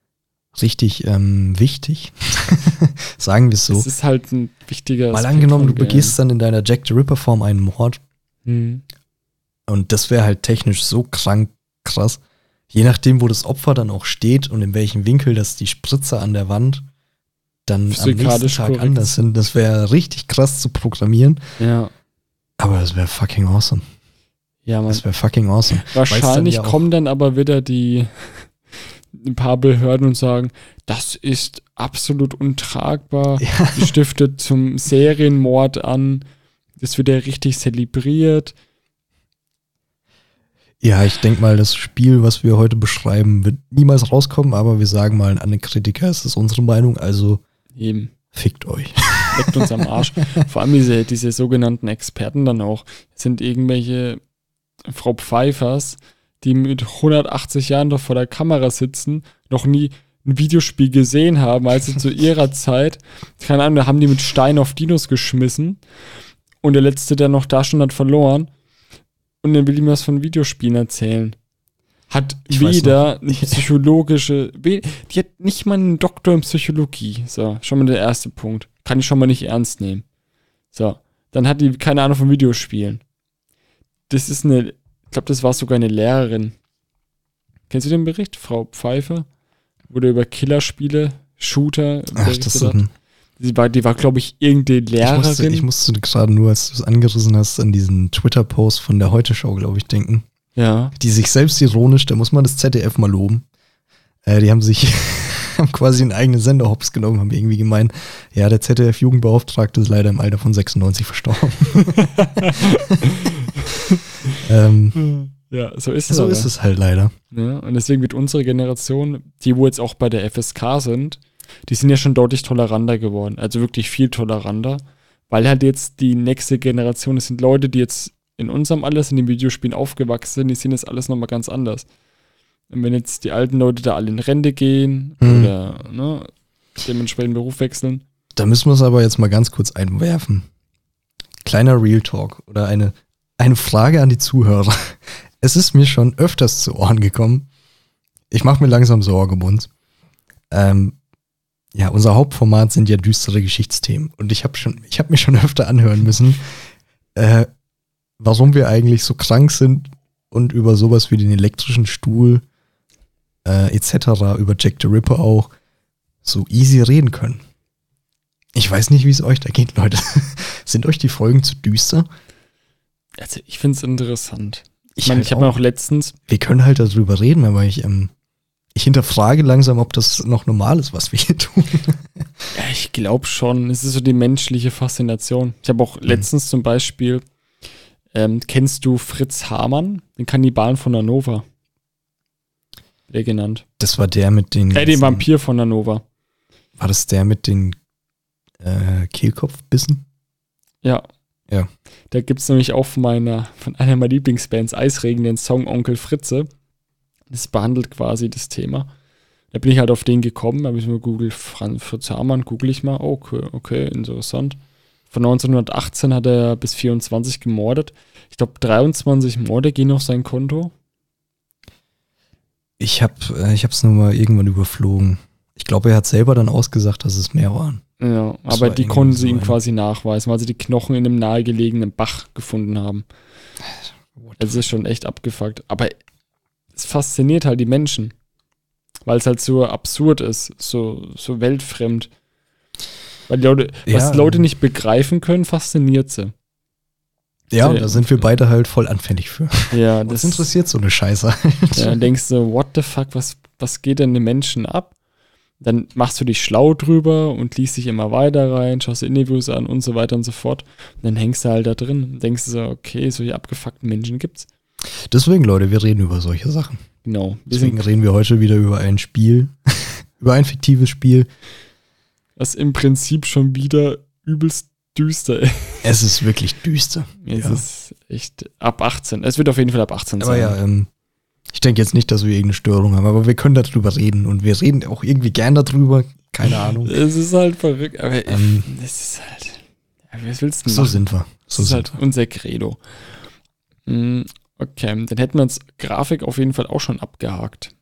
wichtig. Sagen wir es so. Das ist halt ein wichtiger Mal angenommen, du begehst dann in deiner Jack the Ripper Form einen Mord. Mhm. Und das wäre halt technisch so krass. Je nachdem, wo das Opfer dann auch steht und in welchem Winkel das die Spritzer an der Wand dann am nächsten Tag anders sind. Das wäre richtig krass zu programmieren. Ja. Aber das wäre fucking awesome. Ja, Mann. Das wäre fucking awesome. Wahrscheinlich kommen dann aber wieder ein paar Behörden und sagen, das ist absolut untragbar, stiftet zum Serienmord an, das wird ja richtig zelebriert. Ja, ich denke mal, das Spiel, was wir heute beschreiben, wird niemals rauskommen, aber wir sagen mal an den Kritiker, es ist unsere Meinung, also eben. Fickt euch. Leckt uns am Arsch. Vor allem diese sogenannten Experten dann auch, sind irgendwelche Frau Pfeiffers, die mit 180 Jahren doch vor der Kamera sitzen, noch nie ein Videospiel gesehen haben, als sie zu ihrer Zeit, keine Ahnung, da haben die mit Stein auf Dinos geschmissen und der Letzte, der noch da stand, hat verloren und dann will ihm was von Videospielen erzählen. Hat weder eine psychologische, die hat nicht mal einen Doktor in Psychologie. So, schon mal der erste Punkt. Kann ich schon mal nicht ernst nehmen. So, dann hat die keine Ahnung von Videospielen. Das ist ich glaube, das war sogar eine Lehrerin. Kennst du den Bericht? Frau Pfeiffer? Wurde über Killerspiele, Shooter berichtet hat. Die war, glaube ich, irgendeine Lehrerin. Ich musste gerade nur, als du es angerissen hast, an diesen Twitter-Post von der Heute-Show, glaube ich, denken. Ja. Die sich selbst ironisch, da muss man das ZDF mal loben. Die haben sich haben quasi einen eigenen Sender hops genommen, haben irgendwie gemeint, ja, der ZDF-Jugendbeauftragte ist leider im Alter von 96 verstorben. Ja, so ist es. So ist es halt leider. Ja, und deswegen wird unsere Generation, die wo jetzt auch bei der FSK sind, die sind ja schon deutlich toleranter geworden. Also wirklich viel toleranter. Weil halt jetzt die nächste Generation, das sind Leute, die jetzt in unserem Alter in den Videospielen aufgewachsen sind, die sehen das alles nochmal ganz anders. Und wenn jetzt die alten Leute da alle in Rente gehen oder dementsprechend Beruf wechseln. Da müssen wir es aber jetzt mal ganz kurz einwerfen. Kleiner Real Talk oder eine Frage an die Zuhörer. Es ist mir schon öfters zu Ohren gekommen. Ich mache mir langsam Sorge um uns. Ja, unser Hauptformat sind ja düstere Geschichtsthemen. Und ich habe mir schon öfter anhören müssen, warum wir eigentlich so krank sind und über sowas wie den elektrischen Stuhl etc., über Jack the Ripper auch, so easy reden können. Ich weiß nicht, wie es euch da geht, Leute. Sind euch die Folgen zu düster? Also ich finde es interessant. Ich halt habe auch letztens... Wir können halt darüber reden, aber ich hinterfrage langsam, ob das noch normal ist, was wir hier tun. Ja, ich glaube schon. Es ist so die menschliche Faszination. Ich habe auch letztens zum Beispiel, kennst du Fritz Hamann, den Kannibalen von Hannover? Der genannt. Das war der mit den... Den Vampir von Hannover. War das der mit den Kehlkopfbissen? Ja. Ja. Da gibt es nämlich auch von einer meiner Lieblingsbands, Eisregen, den Song Onkel Fritze. Das behandelt quasi das Thema. Da bin ich halt auf den gekommen, habe ich mir googelt, Fritz Hamann, google ich mal. Okay, interessant. Von 1918 hat er bis 24 gemordet. Ich glaube, 23 Morde gehen auf sein Konto. Ich hab's nur mal irgendwann überflogen. Ich glaube, er hat selber dann ausgesagt, dass es mehr waren. Ja, das aber war die konnten sie ihm quasi nachweisen, weil sie die Knochen in einem nahegelegenen Bach gefunden haben. Das ist schon echt abgefuckt. Aber es fasziniert halt die Menschen. Weil es halt so absurd ist, so weltfremd. Weil die Leute, was die Leute nicht begreifen können, fasziniert sie. Ja, und da sind wir beide halt voll anfällig für. Ja, das interessiert so eine Scheiße halt. Ja, dann denkst du, what the fuck, was geht denn den Menschen ab? Dann machst du dich schlau drüber und liest dich immer weiter rein, schaust dir Interviews an und so weiter und so fort. Und dann hängst du halt da drin und denkst so, okay, solche abgefuckten Menschen gibt's. Deswegen, Leute, wir reden über solche Sachen. Genau. Deswegen reden wir heute wieder über ein Spiel, über ein fiktives Spiel. Was im Prinzip schon wieder übelst düster ist. Es ist wirklich düster. Es ist echt ab 18. Es wird auf jeden Fall ab 18 sein. Aber ja, ich denke jetzt nicht, dass wir irgendeine Störung haben, aber wir können darüber reden und wir reden auch irgendwie gern darüber. Keine Ahnung. Es ist halt verrückt, aber es ist halt, was willst du machen? So sind wir. Das ist halt unser Credo. Okay, dann hätten wir uns Grafik auf jeden Fall auch schon abgehakt.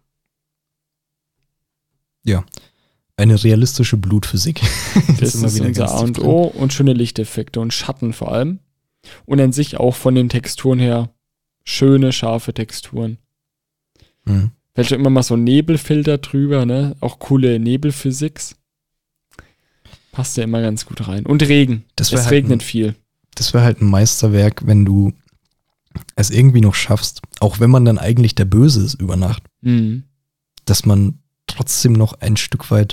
Ja, eine realistische Blutphysik. Das ist unser A und O und schöne Lichteffekte und Schatten vor allem. Und an sich auch von den Texturen her schöne, scharfe Texturen. Fällt schon immer mal so Nebelfilter drüber, ne? Auch coole Nebelphysik. Passt ja immer ganz gut rein. Und Regen. Es halt regnet viel. Das wäre halt ein Meisterwerk, wenn du es irgendwie noch schaffst, auch wenn man dann eigentlich der Böse ist über Nacht, dass man trotzdem noch ein Stück weit,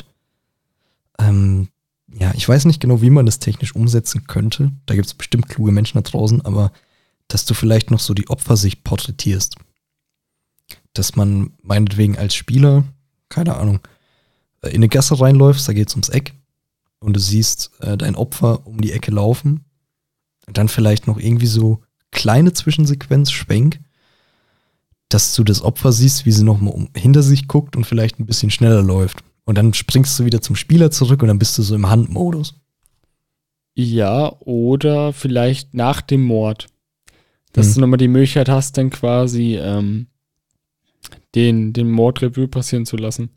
ich weiß nicht genau, wie man das technisch umsetzen könnte. Da gibt es bestimmt kluge Menschen da draußen, aber dass du vielleicht noch so die Opfersicht porträtierst. Dass man meinetwegen als Spieler, keine Ahnung, in eine Gasse reinläufst, da geht's ums Eck und du siehst dein Opfer um die Ecke laufen und dann vielleicht noch irgendwie so kleine Zwischensequenz, Schwenk, dass du das Opfer siehst, wie sie nochmal hinter sich guckt und vielleicht ein bisschen schneller läuft. Und dann springst du wieder zum Spieler zurück und dann bist du so im Handmodus. Ja, oder vielleicht nach dem Mord. Dass du nochmal die Möglichkeit hast, dann quasi den Mordrevue passieren zu lassen.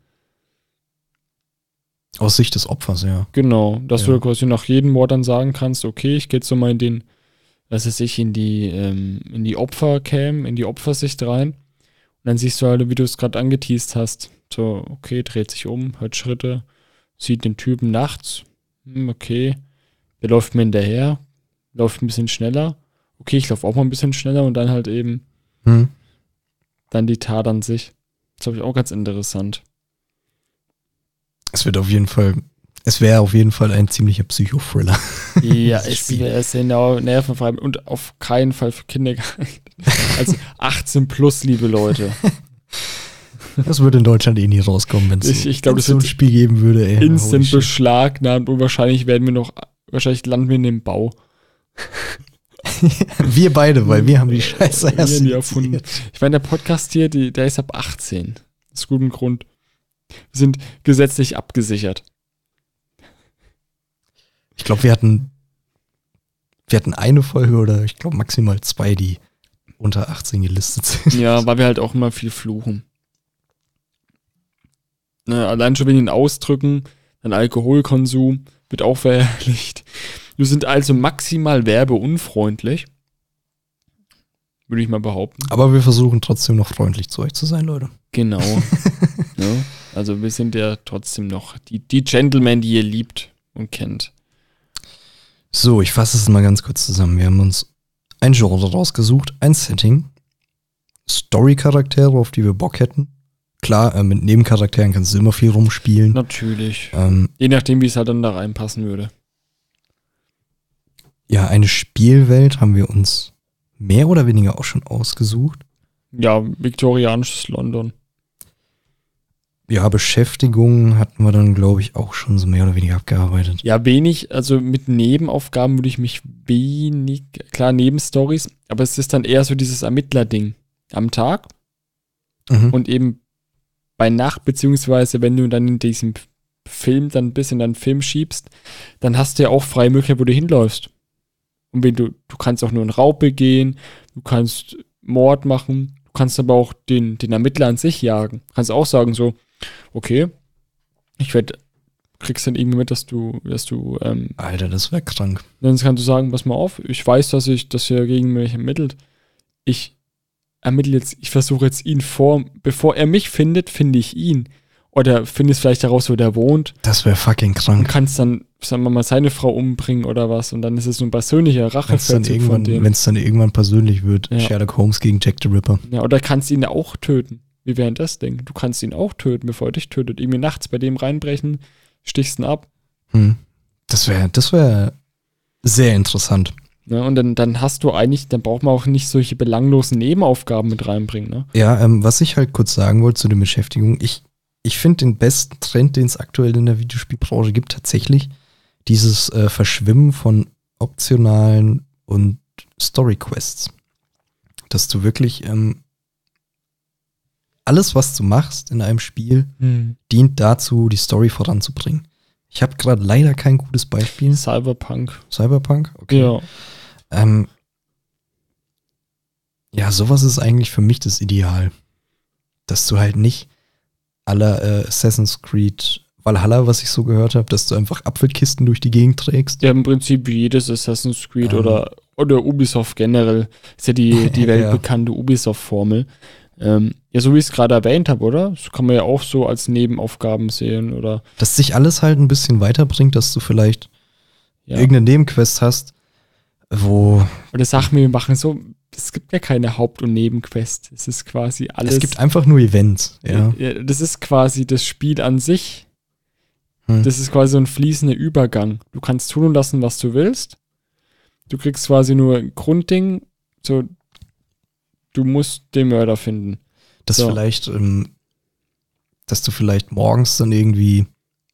Aus Sicht des Opfers, ja. Genau, dass du quasi nach jedem Mord dann sagen kannst, okay, ich gehe jetzt so mal in den, was weiß ich, in die Opfercam, in die Opfersicht rein. Und dann siehst du halt, wie du es gerade angeteast hast. So, okay, dreht sich um, hört Schritte, sieht den Typen nachts. Okay, der läuft mir hinterher, läuft ein bisschen schneller. Okay, ich laufe auch mal ein bisschen schneller und dann halt eben dann die Tat an sich. Das habe ich auch ganz interessant. Es wäre auf jeden Fall ein ziemlicher Psychothriller. Ja, es wäre sehr nervenfrei und auf keinen Fall für Kinder geeignet. Also 18 plus, liebe Leute. Das würde in Deutschland nie rauskommen, wenn Ich glaube, es so ein Spiel geben würde. Ey. Instant beschlagnahmt und wahrscheinlich landen wir in dem Bau. Wir beide, weil wir haben die Scheiße erst erfunden. Ich meine, der Podcast hier, der ist ab 18. Aus gutem Grund. Wir sind gesetzlich abgesichert. Ich glaube, wir hatten eine Folge oder ich glaube maximal 2, die unter 18 gelistet sind. Ja, weil wir halt auch immer viel fluchen. Ne, allein schon wegen den Ausdrücken, dein Alkoholkonsum wird auch verherrlicht. Wir sind also maximal werbeunfreundlich. Würde ich mal behaupten. Aber wir versuchen trotzdem noch freundlich zu euch zu sein, Leute. Genau. Ja, also wir sind ja trotzdem noch die Gentlemen, die ihr liebt und kennt. So, ich fasse es mal ganz kurz zusammen. Wir haben uns ein Genre rausgesucht, ein Setting, Story-Charaktere, auf die wir Bock hätten. Klar, mit Nebencharakteren kannst du immer viel rumspielen. Natürlich. Je nachdem, wie es halt dann da reinpassen würde. Ja, eine Spielwelt haben wir uns mehr oder weniger auch schon ausgesucht. Ja, viktorianisches London. Ja, Beschäftigung hatten wir dann, glaube ich, auch schon so mehr oder weniger abgearbeitet. Ja, wenig, also mit Nebenaufgaben würde ich mich wenig, klar, Nebenstories, aber es ist dann eher so dieses Ermittler-Ding am Tag und eben bei Nacht, beziehungsweise wenn du dann in diesem Film dann ein bisschen deinen Film schiebst, dann hast du ja auch freie Möglichkeit, wo du hinläufst. Und wenn du kannst auch nur einen Raub begehen, du kannst Mord machen, du kannst aber auch den Ermittler an sich jagen. Du kannst auch sagen so, okay, kriegst dann irgendwie mit, dass du Alter, das wäre krank. Dann kannst du sagen, pass mal auf, ich weiß, dass er gegen mich ermittelt. Ich versuche jetzt ihn bevor er mich findet, finde ich ihn. Oder findest vielleicht heraus, wo der wohnt. Das wäre fucking krank. Und kannst dann, sagen wir mal, seine Frau umbringen oder was. Und dann ist es so ein persönlicher Rachefeldzug von dem. Wenn es dann irgendwann persönlich wird, ja. Sherlock Holmes gegen Jack the Ripper. Ja, oder kannst ihn auch töten. Wie wäre das Ding? Du kannst ihn auch töten, bevor er dich tötet. Irgendwie nachts bei dem reinbrechen, stichst ihn ab. Das wäre sehr interessant. Ja, und dann dann braucht man auch nicht solche belanglosen Nebenaufgaben mit reinbringen. Ne? Ja, was ich halt kurz sagen wollte zu der Beschäftigung, ich finde den besten Trend, den es aktuell in der Videospielbranche gibt, tatsächlich dieses Verschwimmen von optionalen und Story-Quests. Dass du wirklich alles, was du machst in einem Spiel, dient dazu, die Story voranzubringen. Ich habe gerade leider kein gutes Beispiel. Cyberpunk? Okay. Ja. Ja, sowas ist eigentlich für mich das Ideal. Dass du halt nicht aller Assassin's Creed Valhalla, was ich so gehört habe, dass du einfach Apfelkisten durch die Gegend trägst. Ja, im Prinzip wie jedes Assassin's Creed oder Ubisoft generell. Ist ja die weltbekannte Ubisoft-Formel. Ja, so wie ich es gerade erwähnt habe, oder? Das kann man ja auch so als Nebenaufgaben sehen, oder? Dass sich alles halt ein bisschen weiterbringt, dass du vielleicht irgendeine Nebenquest hast, wo... Oder sag mir, wir machen so, es gibt ja keine Haupt- und Nebenquest. Es ist quasi alles... Es gibt einfach nur Events, ja. Das ist quasi das Spiel an sich. Das ist quasi so ein fließender Übergang. Du kannst tun und lassen, was du willst. Du kriegst quasi nur ein Grundding, so, du musst den Mörder finden. Dass du vielleicht morgens dann irgendwie,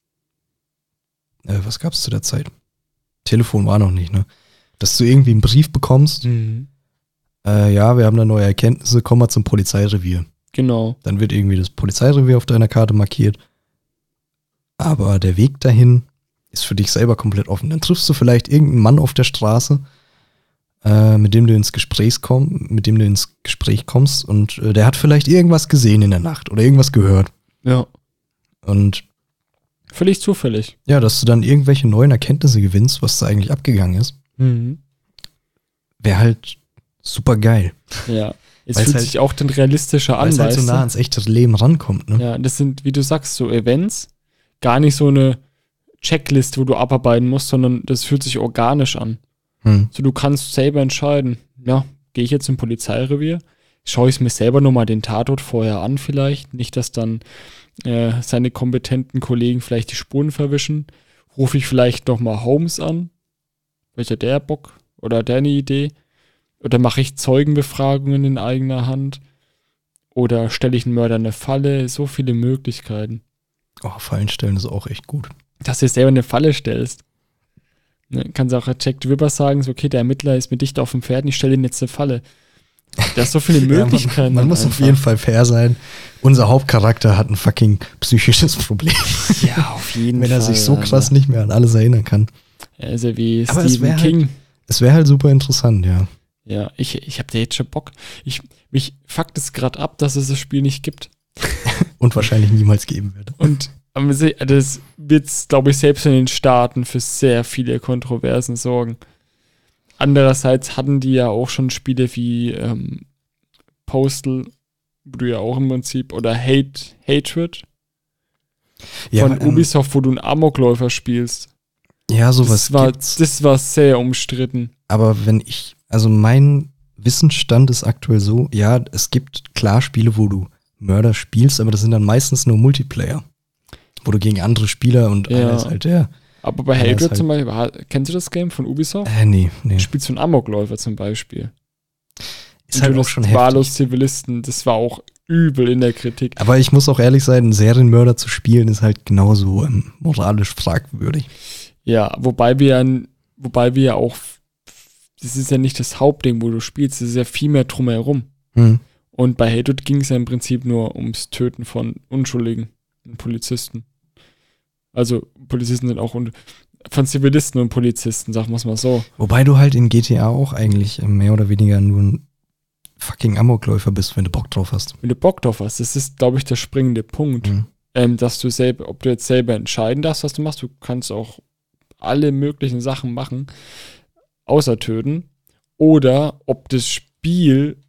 was gab's zu der Zeit? Telefon war noch nicht, ne? Dass du irgendwie einen Brief bekommst, ja, wir haben da neue Erkenntnisse, komm mal zum Polizeirevier. Genau. Dann wird irgendwie das Polizeirevier auf deiner Karte markiert. Aber der Weg dahin ist für dich selber komplett offen. Dann triffst du vielleicht irgendeinen Mann auf der Straße, mit dem du ins Gespräch kommst und der hat vielleicht irgendwas gesehen in der Nacht oder irgendwas gehört. Ja. Und völlig zufällig. Ja, dass du dann irgendwelche neuen Erkenntnisse gewinnst, was da eigentlich abgegangen ist, wäre halt super geil. Ja. Es fühlt sich auch dann realistischer an, weil es halt so nah ans echte Leben rankommt. Ne? Ja, das sind, wie du sagst, so Events, gar nicht so eine Checkliste, wo du abarbeiten musst, sondern das fühlt sich organisch an. So, du kannst selber entscheiden, ja, gehe ich jetzt im Polizeirevier, schaue ich mir selber nochmal den Tatort vorher an vielleicht, nicht, dass dann seine kompetenten Kollegen vielleicht die Spuren verwischen? Rufe ich vielleicht noch mal Holmes an? Welcher der Bock? Oder der eine Idee? Oder mache ich Zeugenbefragungen in eigener Hand? Oder stelle ich einen Mörder eine Falle? So viele Möglichkeiten. Oh, Fallen stellen ist auch echt gut. Dass du selber eine Falle stellst. Ne, kannst auch Jack the Ripper sagen, so, okay, der Ermittler ist mir dicht auf dem Pferd, ich stelle ihm jetzt eine Falle. Da ist so viele Möglichkeiten. Man muss auf jeden Fall fair sein. Unser Hauptcharakter hat ein fucking psychisches Problem. Ja, auf jeden Fall. Wenn er sich so krass nicht mehr an alles erinnern kann. Er ist ja wie Aber Stephen King. Es wäre halt super interessant, ja. Ja, ich habe da jetzt schon Bock. Mich fuckt es gerade ab, dass es das Spiel nicht gibt. Und wahrscheinlich niemals geben wird. Und das wird, glaube ich, selbst in den Staaten für sehr viele Kontroversen sorgen. Andererseits hatten die ja auch schon Spiele wie Postal, wo du ja auch im Prinzip, oder Hatred von Ubisoft, wo du einen Amokläufer spielst. Ja, sowas gibt's. Das war sehr umstritten. Aber mein Wissensstand ist aktuell so, ja, es gibt klar Spiele, wo du Mörder spielst, aber das sind dann meistens nur Multiplayer. Wo du gegen andere Spieler und einer ist halt der. Aber bei Hatred zum Beispiel, kennst du das Game von Ubisoft? Nee. Du spielst einen Amokläufer zum Beispiel. Ist halt auch schon heftig. Wahllos Zivilisten, das war auch übel in der Kritik. Aber ich muss auch ehrlich sein, einen Serienmörder zu spielen ist halt genauso moralisch fragwürdig. Ja, wobei wir ja auch, das ist ja nicht das Hauptding, wo du spielst, das ist ja viel mehr drumherum. Und bei Hatred ging es ja im Prinzip nur ums Töten von Unschuldigen und Polizisten. Also Polizisten sind auch von Zivilisten und Polizisten, sagen wir es mal so. Wobei du halt in GTA auch eigentlich mehr oder weniger nur ein fucking Amokläufer bist, wenn du Bock drauf hast. Wenn du Bock drauf hast, das ist, glaube ich, der springende Punkt. Dass du selber, ob du jetzt selber entscheiden darfst, was du machst, du kannst auch alle möglichen Sachen machen, außer töten. Oder ob das Spiel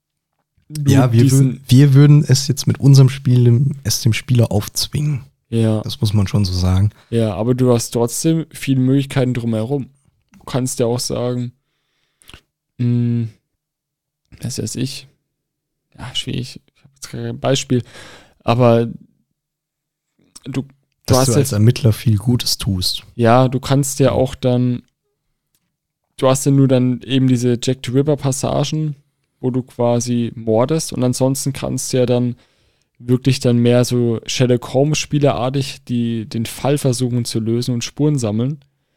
wir würden es jetzt mit unserem Spiel dem Spieler aufzwingen. Ja. Das muss man schon so sagen. Ja, aber du hast trotzdem viele Möglichkeiten drumherum. Du kannst ja auch sagen, was weiß ich. Ja, schwierig. Ich habe jetzt kein Beispiel. Aber du hast als Ermittler viel Gutes tust. Ja, du kannst ja auch dann, du hast ja nur dann eben diese Jack the Ripper Passagen, wo du quasi mordest, und ansonsten kannst du ja dann wirklich dann mehr so Sherlock Holmes spielerartig den Fall versuchen zu lösen und Spuren sammeln.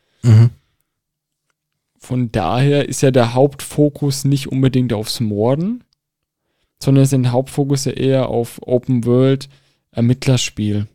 Von daher ist ja der Hauptfokus nicht unbedingt aufs Morden, sondern ist der Hauptfokus ja eher auf Open World Ermittlerspiel.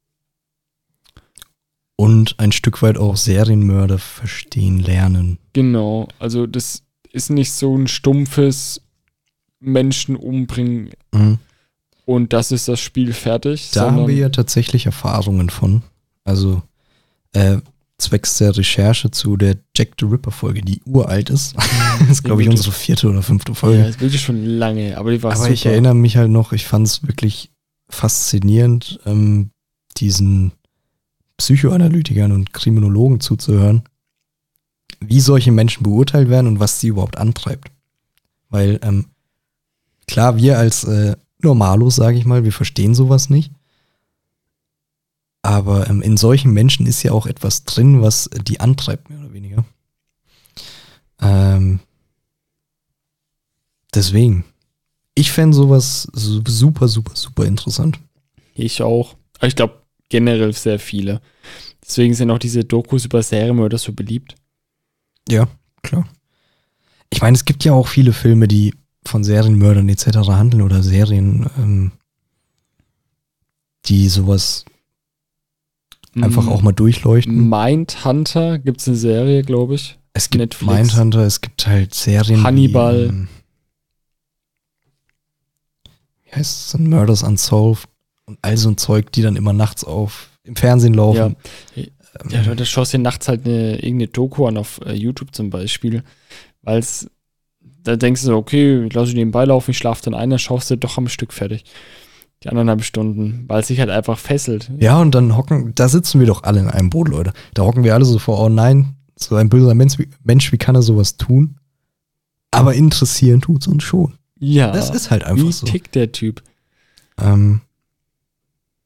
Und ein Stück weit auch Serienmörder verstehen lernen. Genau, also das ist nicht so ein stumpfes Menschen umbringen und das ist das Spiel fertig. Da haben wir ja tatsächlich Erfahrungen von. Also zwecks der Recherche zu der Jack the Ripper Folge, die uralt ist. Das ist, glaube ich, unsere 4. oder 5. Folge. Ja, das will ich schon lange, aber die war super. Aber ich erinnere mich halt noch, ich fand es wirklich faszinierend, diesen Psychoanalytikern und Kriminologen zuzuhören, wie solche Menschen beurteilt werden und was sie überhaupt antreibt. Weil, klar, wir als Normalos, sage ich mal, wir verstehen sowas nicht. Aber in solchen Menschen ist ja auch etwas drin, was die antreibt, mehr oder weniger. Deswegen, ich fände sowas super, super, super interessant. Ich auch. Ich glaube, generell sehr viele. Deswegen sind auch diese Dokus über Serienmörder so beliebt. Ja, klar. Ich meine, es gibt ja auch viele Filme, die von Serienmördern etc. handeln oder Serien, die sowas einfach auch mal durchleuchten. Mindhunter gibt es eine Serie, glaube ich. Es gibt Netflix. Mindhunter, es gibt halt Serien Hannibal. Wie heißt es denn? Murders Unsolved und all so ein Zeug, die dann immer nachts im Fernsehen laufen. Ja, da schaust du dir nachts halt irgendeine Doku an auf YouTube zum Beispiel, weil da denkst du so, okay, lass ich nebenbei laufen, ich schlafe dann ein, dann schaust du doch am Stück fertig. Die 1,5 Stunden, weil es sich halt einfach fesselt. Ja, und dann da sitzen wir doch alle in einem Boot, Leute. Da hocken wir alle so vor, oh nein, so ein böser Mensch, wie kann er sowas tun? Aber interessieren tut's uns schon. Ja. Das ist halt einfach so. Wie tickt der Typ?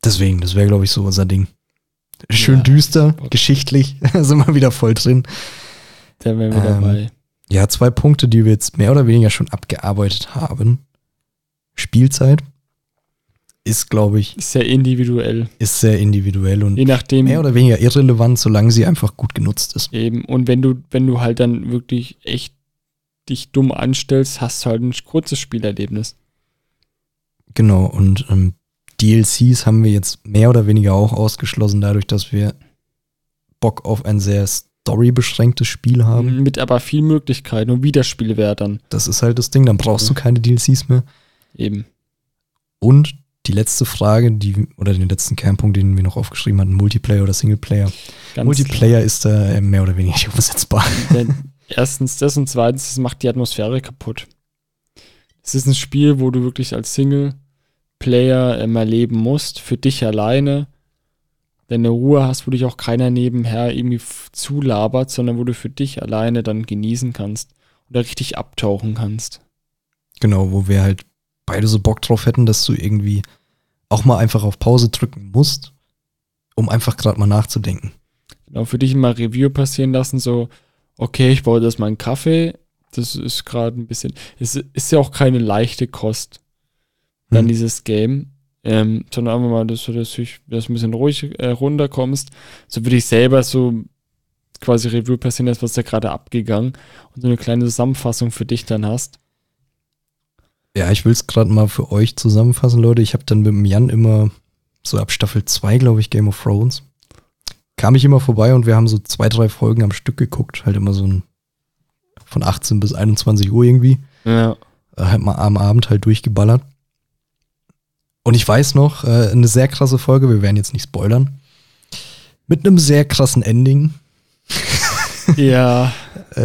Deswegen, das wäre, glaube ich, so unser Ding. Schön Ja, düster, Bock. geschichtlich, sind wir wieder voll drin. Da wären wir dabei. Ja, 2 Punkte, die wir jetzt mehr oder weniger schon abgearbeitet haben. Spielzeit ist, glaube ich, Ist sehr individuell. ist sehr individuell und Je nachdem mehr oder weniger irrelevant, solange sie einfach gut genutzt ist. eben. Und wenn du halt dann wirklich echt dich dumm anstellst, hast du halt ein kurzes Spielerlebnis. Genau, und DLCs haben wir jetzt mehr oder weniger auch ausgeschlossen, dadurch, dass wir Bock auf ein sehr storybeschränktes Spiel haben. Mit aber viel Möglichkeiten und Wiederspielwert dann. Das ist halt das Ding, dann brauchst du keine DLCs mehr. Eben. Und die letzte Frage, oder den letzten Kernpunkt, den wir noch aufgeschrieben hatten, Multiplayer oder Singleplayer. Ganz Multiplayer ist da mehr oder weniger nicht umsetzbar. klar. Denn erstens das und zweitens, es macht die Atmosphäre kaputt. Es ist ein Spiel, wo du wirklich als Singleplayer erleben musst, für dich alleine, deine Ruhe hast, wo dich auch keiner nebenher irgendwie zulabert, sondern wo du für dich alleine dann genießen kannst oder richtig abtauchen kannst. Genau, wo wir halt beide so Bock drauf hätten, dass du irgendwie auch mal einfach auf Pause drücken musst, um einfach gerade mal nachzudenken. Genau, für dich mal Review passieren lassen, so, okay, ich baue das mal einen Kaffee, das ist gerade ein bisschen, es ist ja auch keine leichte Kost, dann dieses Game, sondern einfach mal, dass du ein bisschen ruhig runterkommst, so würde ich selber so quasi Review passieren lassen, was ist da gerade abgegangen und so eine kleine Zusammenfassung für dich dann hast. Ja, ich will es gerade mal für euch zusammenfassen, Leute. Ich habe dann mit dem Jan immer so ab Staffel 2, glaube ich, Game of Thrones, kam ich immer vorbei und wir haben so 2, 3 Folgen am Stück geguckt. Halt immer so von 18 bis 21 Uhr irgendwie. Ja. Halt mal am Abend halt durchgeballert. Und ich weiß noch, eine sehr krasse Folge, wir werden jetzt nicht spoilern, mit einem sehr krassen Ending. Ja.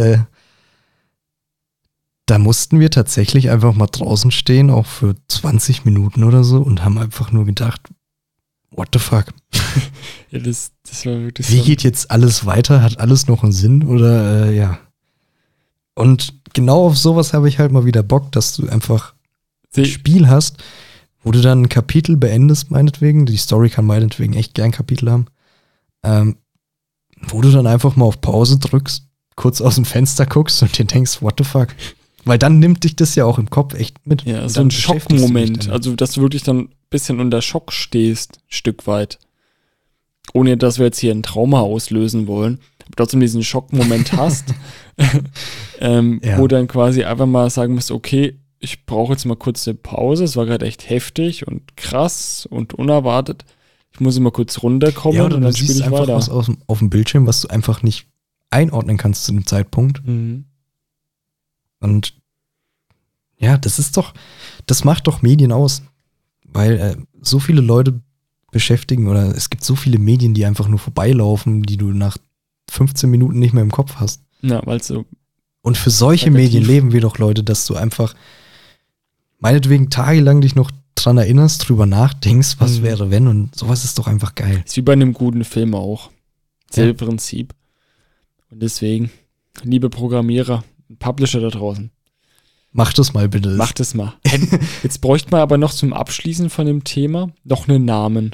Da mussten wir tatsächlich einfach mal draußen stehen, auch für 20 Minuten oder so, und haben einfach nur gedacht, what the fuck? Ja, das war wirklich Wie so. geht jetzt alles weiter? Hat alles noch einen Sinn? Oder ja. Und genau auf sowas habe ich halt mal wieder Bock, dass du einfach ein Spiel hast, wo du dann ein Kapitel beendest, meinetwegen. Die Story kann meinetwegen echt gern Kapitel haben. Wo du dann einfach mal auf Pause drückst, kurz aus dem Fenster guckst und dir denkst, what the fuck? Weil dann nimmt dich das ja auch im Kopf echt mit. Ja, Und so dann ein beschäftigst du dich Schockmoment. damit. Also, dass du wirklich dann ein bisschen unter Schock stehst, ein Stück weit. Ohne, dass wir jetzt hier ein Trauma auslösen wollen. Aber trotzdem diesen Schockmoment hast, Ja. wo dann quasi einfach mal sagen musst, okay, ich brauche jetzt mal kurz eine Pause. Es war gerade echt heftig und krass und unerwartet. Ich muss immer kurz runterkommen Ja, oder und du dann spiele siehst ich einfach weiter. was auf dem Bildschirm, was du einfach nicht einordnen kannst zu dem Zeitpunkt. Mhm. Und ja, das macht doch Medien aus. Weil so viele Leute beschäftigen oder es gibt so viele Medien, die einfach nur vorbeilaufen, die du nach 15 Minuten nicht mehr im Kopf hast. Ja, weil so, Und für solche Plakativ. Medien leben wir doch, Leute, dass du einfach meinetwegen tagelang dich noch dran erinnerst, drüber nachdenkst, was wäre wenn, und sowas ist doch einfach geil. ist wie bei einem guten Film auch. Selbe Prinzip. Und deswegen, liebe Programmierer, Publisher da draußen, Mach das mal bitte. macht es mal. Jetzt bräuchte man aber noch zum Abschließen von dem Thema noch einen Namen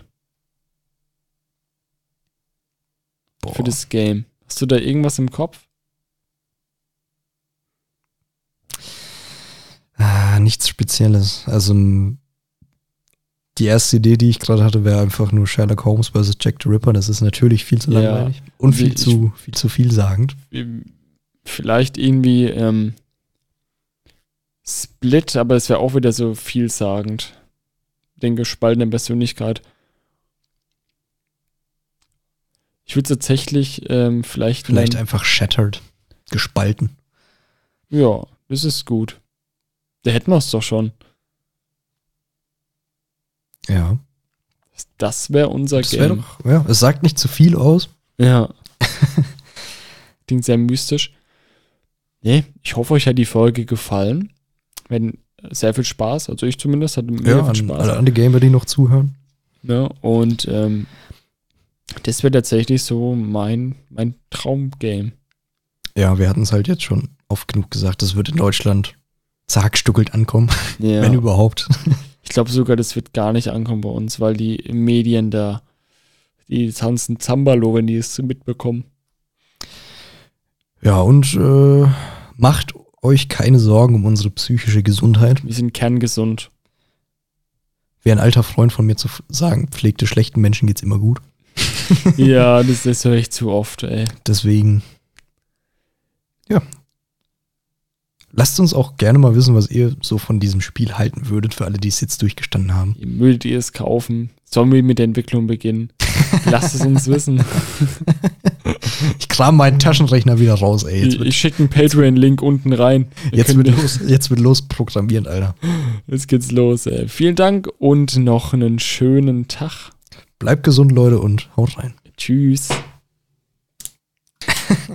Boah. für das Game. Hast du da irgendwas im Kopf? Nichts Spezielles. Also die erste Idee, die ich gerade hatte, wäre einfach nur Sherlock Holmes vs. Jack the Ripper. Das ist natürlich viel zu Ja. langweilig und viel Ich- zu vielsagend. Vielleicht irgendwie Split, aber es wäre auch wieder so vielsagend. Den gespaltenen Persönlichkeit. Ich würde tatsächlich vielleicht Vielleicht einfach Shattered. Gespalten. ja, das ist gut. Da hätten wir es doch schon. Ja. Das wäre unser Das wäre Game. doch, ja, es sagt nicht zu viel aus. Ja. Klingt sehr mystisch. Nee, ich hoffe, euch hat die Folge gefallen. Wenn sehr viel Spaß, also ich zumindest, hatte mir Ja, viel an Spaß. alle anderen Gamer, die noch zuhören. Ja, und das wäre tatsächlich so mein Traumgame. Ja, wir hatten es halt jetzt schon oft genug gesagt, das wird in Deutschland zagstückelt ankommen, Ja. wenn überhaupt. Ich glaube sogar, das wird gar nicht ankommen bei uns, weil die Medien da, die tanzen Zambalo, wenn die es mitbekommen. Ja, und macht euch keine Sorgen um unsere psychische Gesundheit. Wir sind kerngesund. Wie ein alter Freund von mir zu sagen pflegte, schlechten Menschen geht's immer gut. Ja, das höre ich zu oft, ey. Deswegen, ja. Lasst uns auch gerne mal wissen, was ihr so von diesem Spiel halten würdet, für alle, die es jetzt durchgestanden haben. Würdet ihr es kaufen? Sollen wir mit der Entwicklung beginnen? Lasst es uns wissen. Ich kram meinen Taschenrechner wieder raus, ey. Ich schicke einen Patreon-Link unten rein. Jetzt wird los programmieren, Alter. Jetzt geht's los, ey. Vielen Dank und noch einen schönen Tag. Bleibt gesund, Leute, und haut rein. Tschüss.